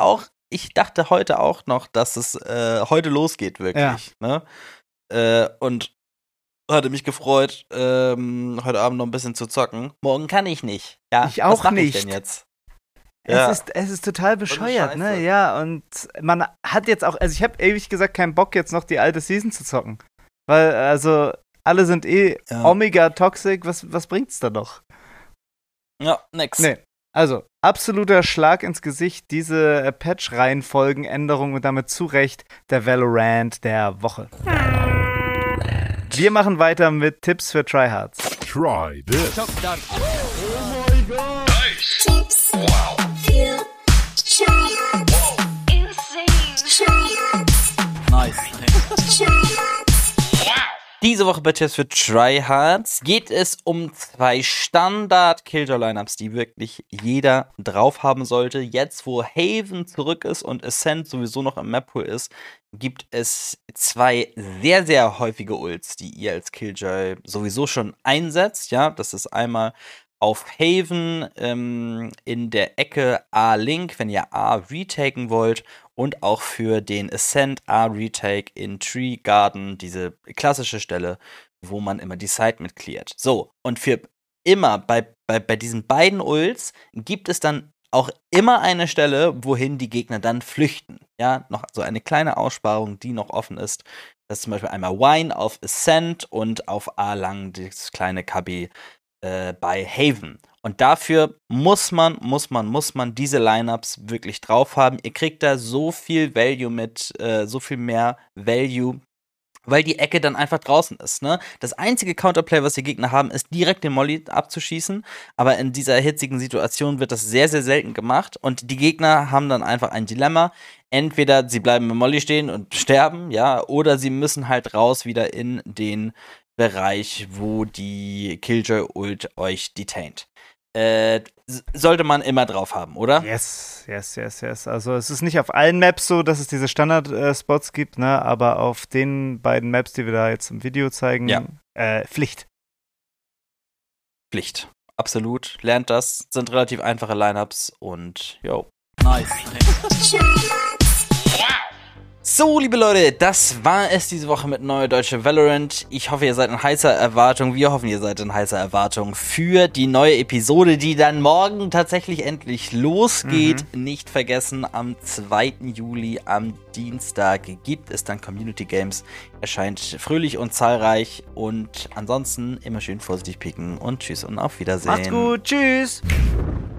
ich dachte heute auch noch, dass es äh, heute losgeht, wirklich. Ja. Ne? Äh, und hatte mich gefreut, ähm, heute Abend noch ein bisschen zu zocken. Morgen kann ich nicht. Ja, ich auch was nicht. Ich denn jetzt? Es, ja. ist, es ist total bescheuert, ne? Ja, und man hat jetzt auch, also ich habe ewig gesagt, keinen Bock jetzt noch die alte Season zu zocken. Weil, also, alle sind eh ja. Omega-Toxic, was, was bringt's da noch? Ja, nix. Nee. Also, absoluter Schlag ins Gesicht, diese äh, Patch-Reihenfolgenänderung und damit zu Recht der Valorant der Woche. Wir machen weiter mit Tipps für Tryhards. Try this. Oh my god. Nice. Tipps wow. für Tryhards. Wow. Insane. Tryhards. Nice. Tryhards. Diese Woche bei Tipps für Tryhards geht es um zwei Standard-Killjoy-Lineups, die wirklich jeder drauf haben sollte. Jetzt, wo Haven zurück ist und Ascent sowieso noch im Map-Pool ist, gibt es zwei sehr, sehr häufige Ults, die ihr als Killjoy sowieso schon einsetzt. Ja, das ist einmal auf Haven ähm, in der Ecke A-Link, wenn ihr A retaken wollt, und auch für den Ascent A-Retake in Tree Garden, diese klassische Stelle, wo man immer die Side mit cleart. So, und für immer bei, bei, bei diesen beiden Ults gibt es dann auch immer eine Stelle, wohin die Gegner dann flüchten. Ja, noch so eine kleine Aussparung, die noch offen ist. Das ist zum Beispiel einmal Wine auf Ascent und auf A-Lang das kleine K B äh, bei Haven. Und dafür muss man, muss man, muss man diese Lineups wirklich drauf haben. Ihr kriegt da so viel Value mit, äh, so viel mehr Value, weil die Ecke dann einfach draußen ist, ne? Das einzige Counterplay, was die Gegner haben, ist direkt den Molly abzuschießen. Aber in dieser hitzigen Situation wird das sehr, sehr selten gemacht. Und die Gegner haben dann einfach ein Dilemma. Entweder sie bleiben im Molly stehen und sterben, ja, oder sie müssen halt raus wieder in den Bereich, wo die Killjoy-Ult euch detaint. Äh, sollte man immer drauf haben, oder? Yes, yes, yes, yes. Also es ist nicht auf allen Maps so, dass es diese Standard-Spots gibt, ne? Aber auf den beiden Maps, die wir da jetzt im Video zeigen, ja. äh, Pflicht. Pflicht, absolut. Lernt das, sind relativ einfache Lineups und yo, nice. So, liebe Leute, das war es diese Woche mit Neue Deutsche Valorant. Ich hoffe, ihr seid in heißer Erwartung. Wir hoffen, ihr seid in heißer Erwartung für die neue Episode, die dann morgen tatsächlich endlich losgeht. Mhm. Nicht vergessen, am zweiten Juli, am Dienstag, gibt es dann Community Games. Erscheint fröhlich und zahlreich. Und ansonsten immer schön vorsichtig picken und tschüss und auf Wiedersehen. Macht's gut, tschüss.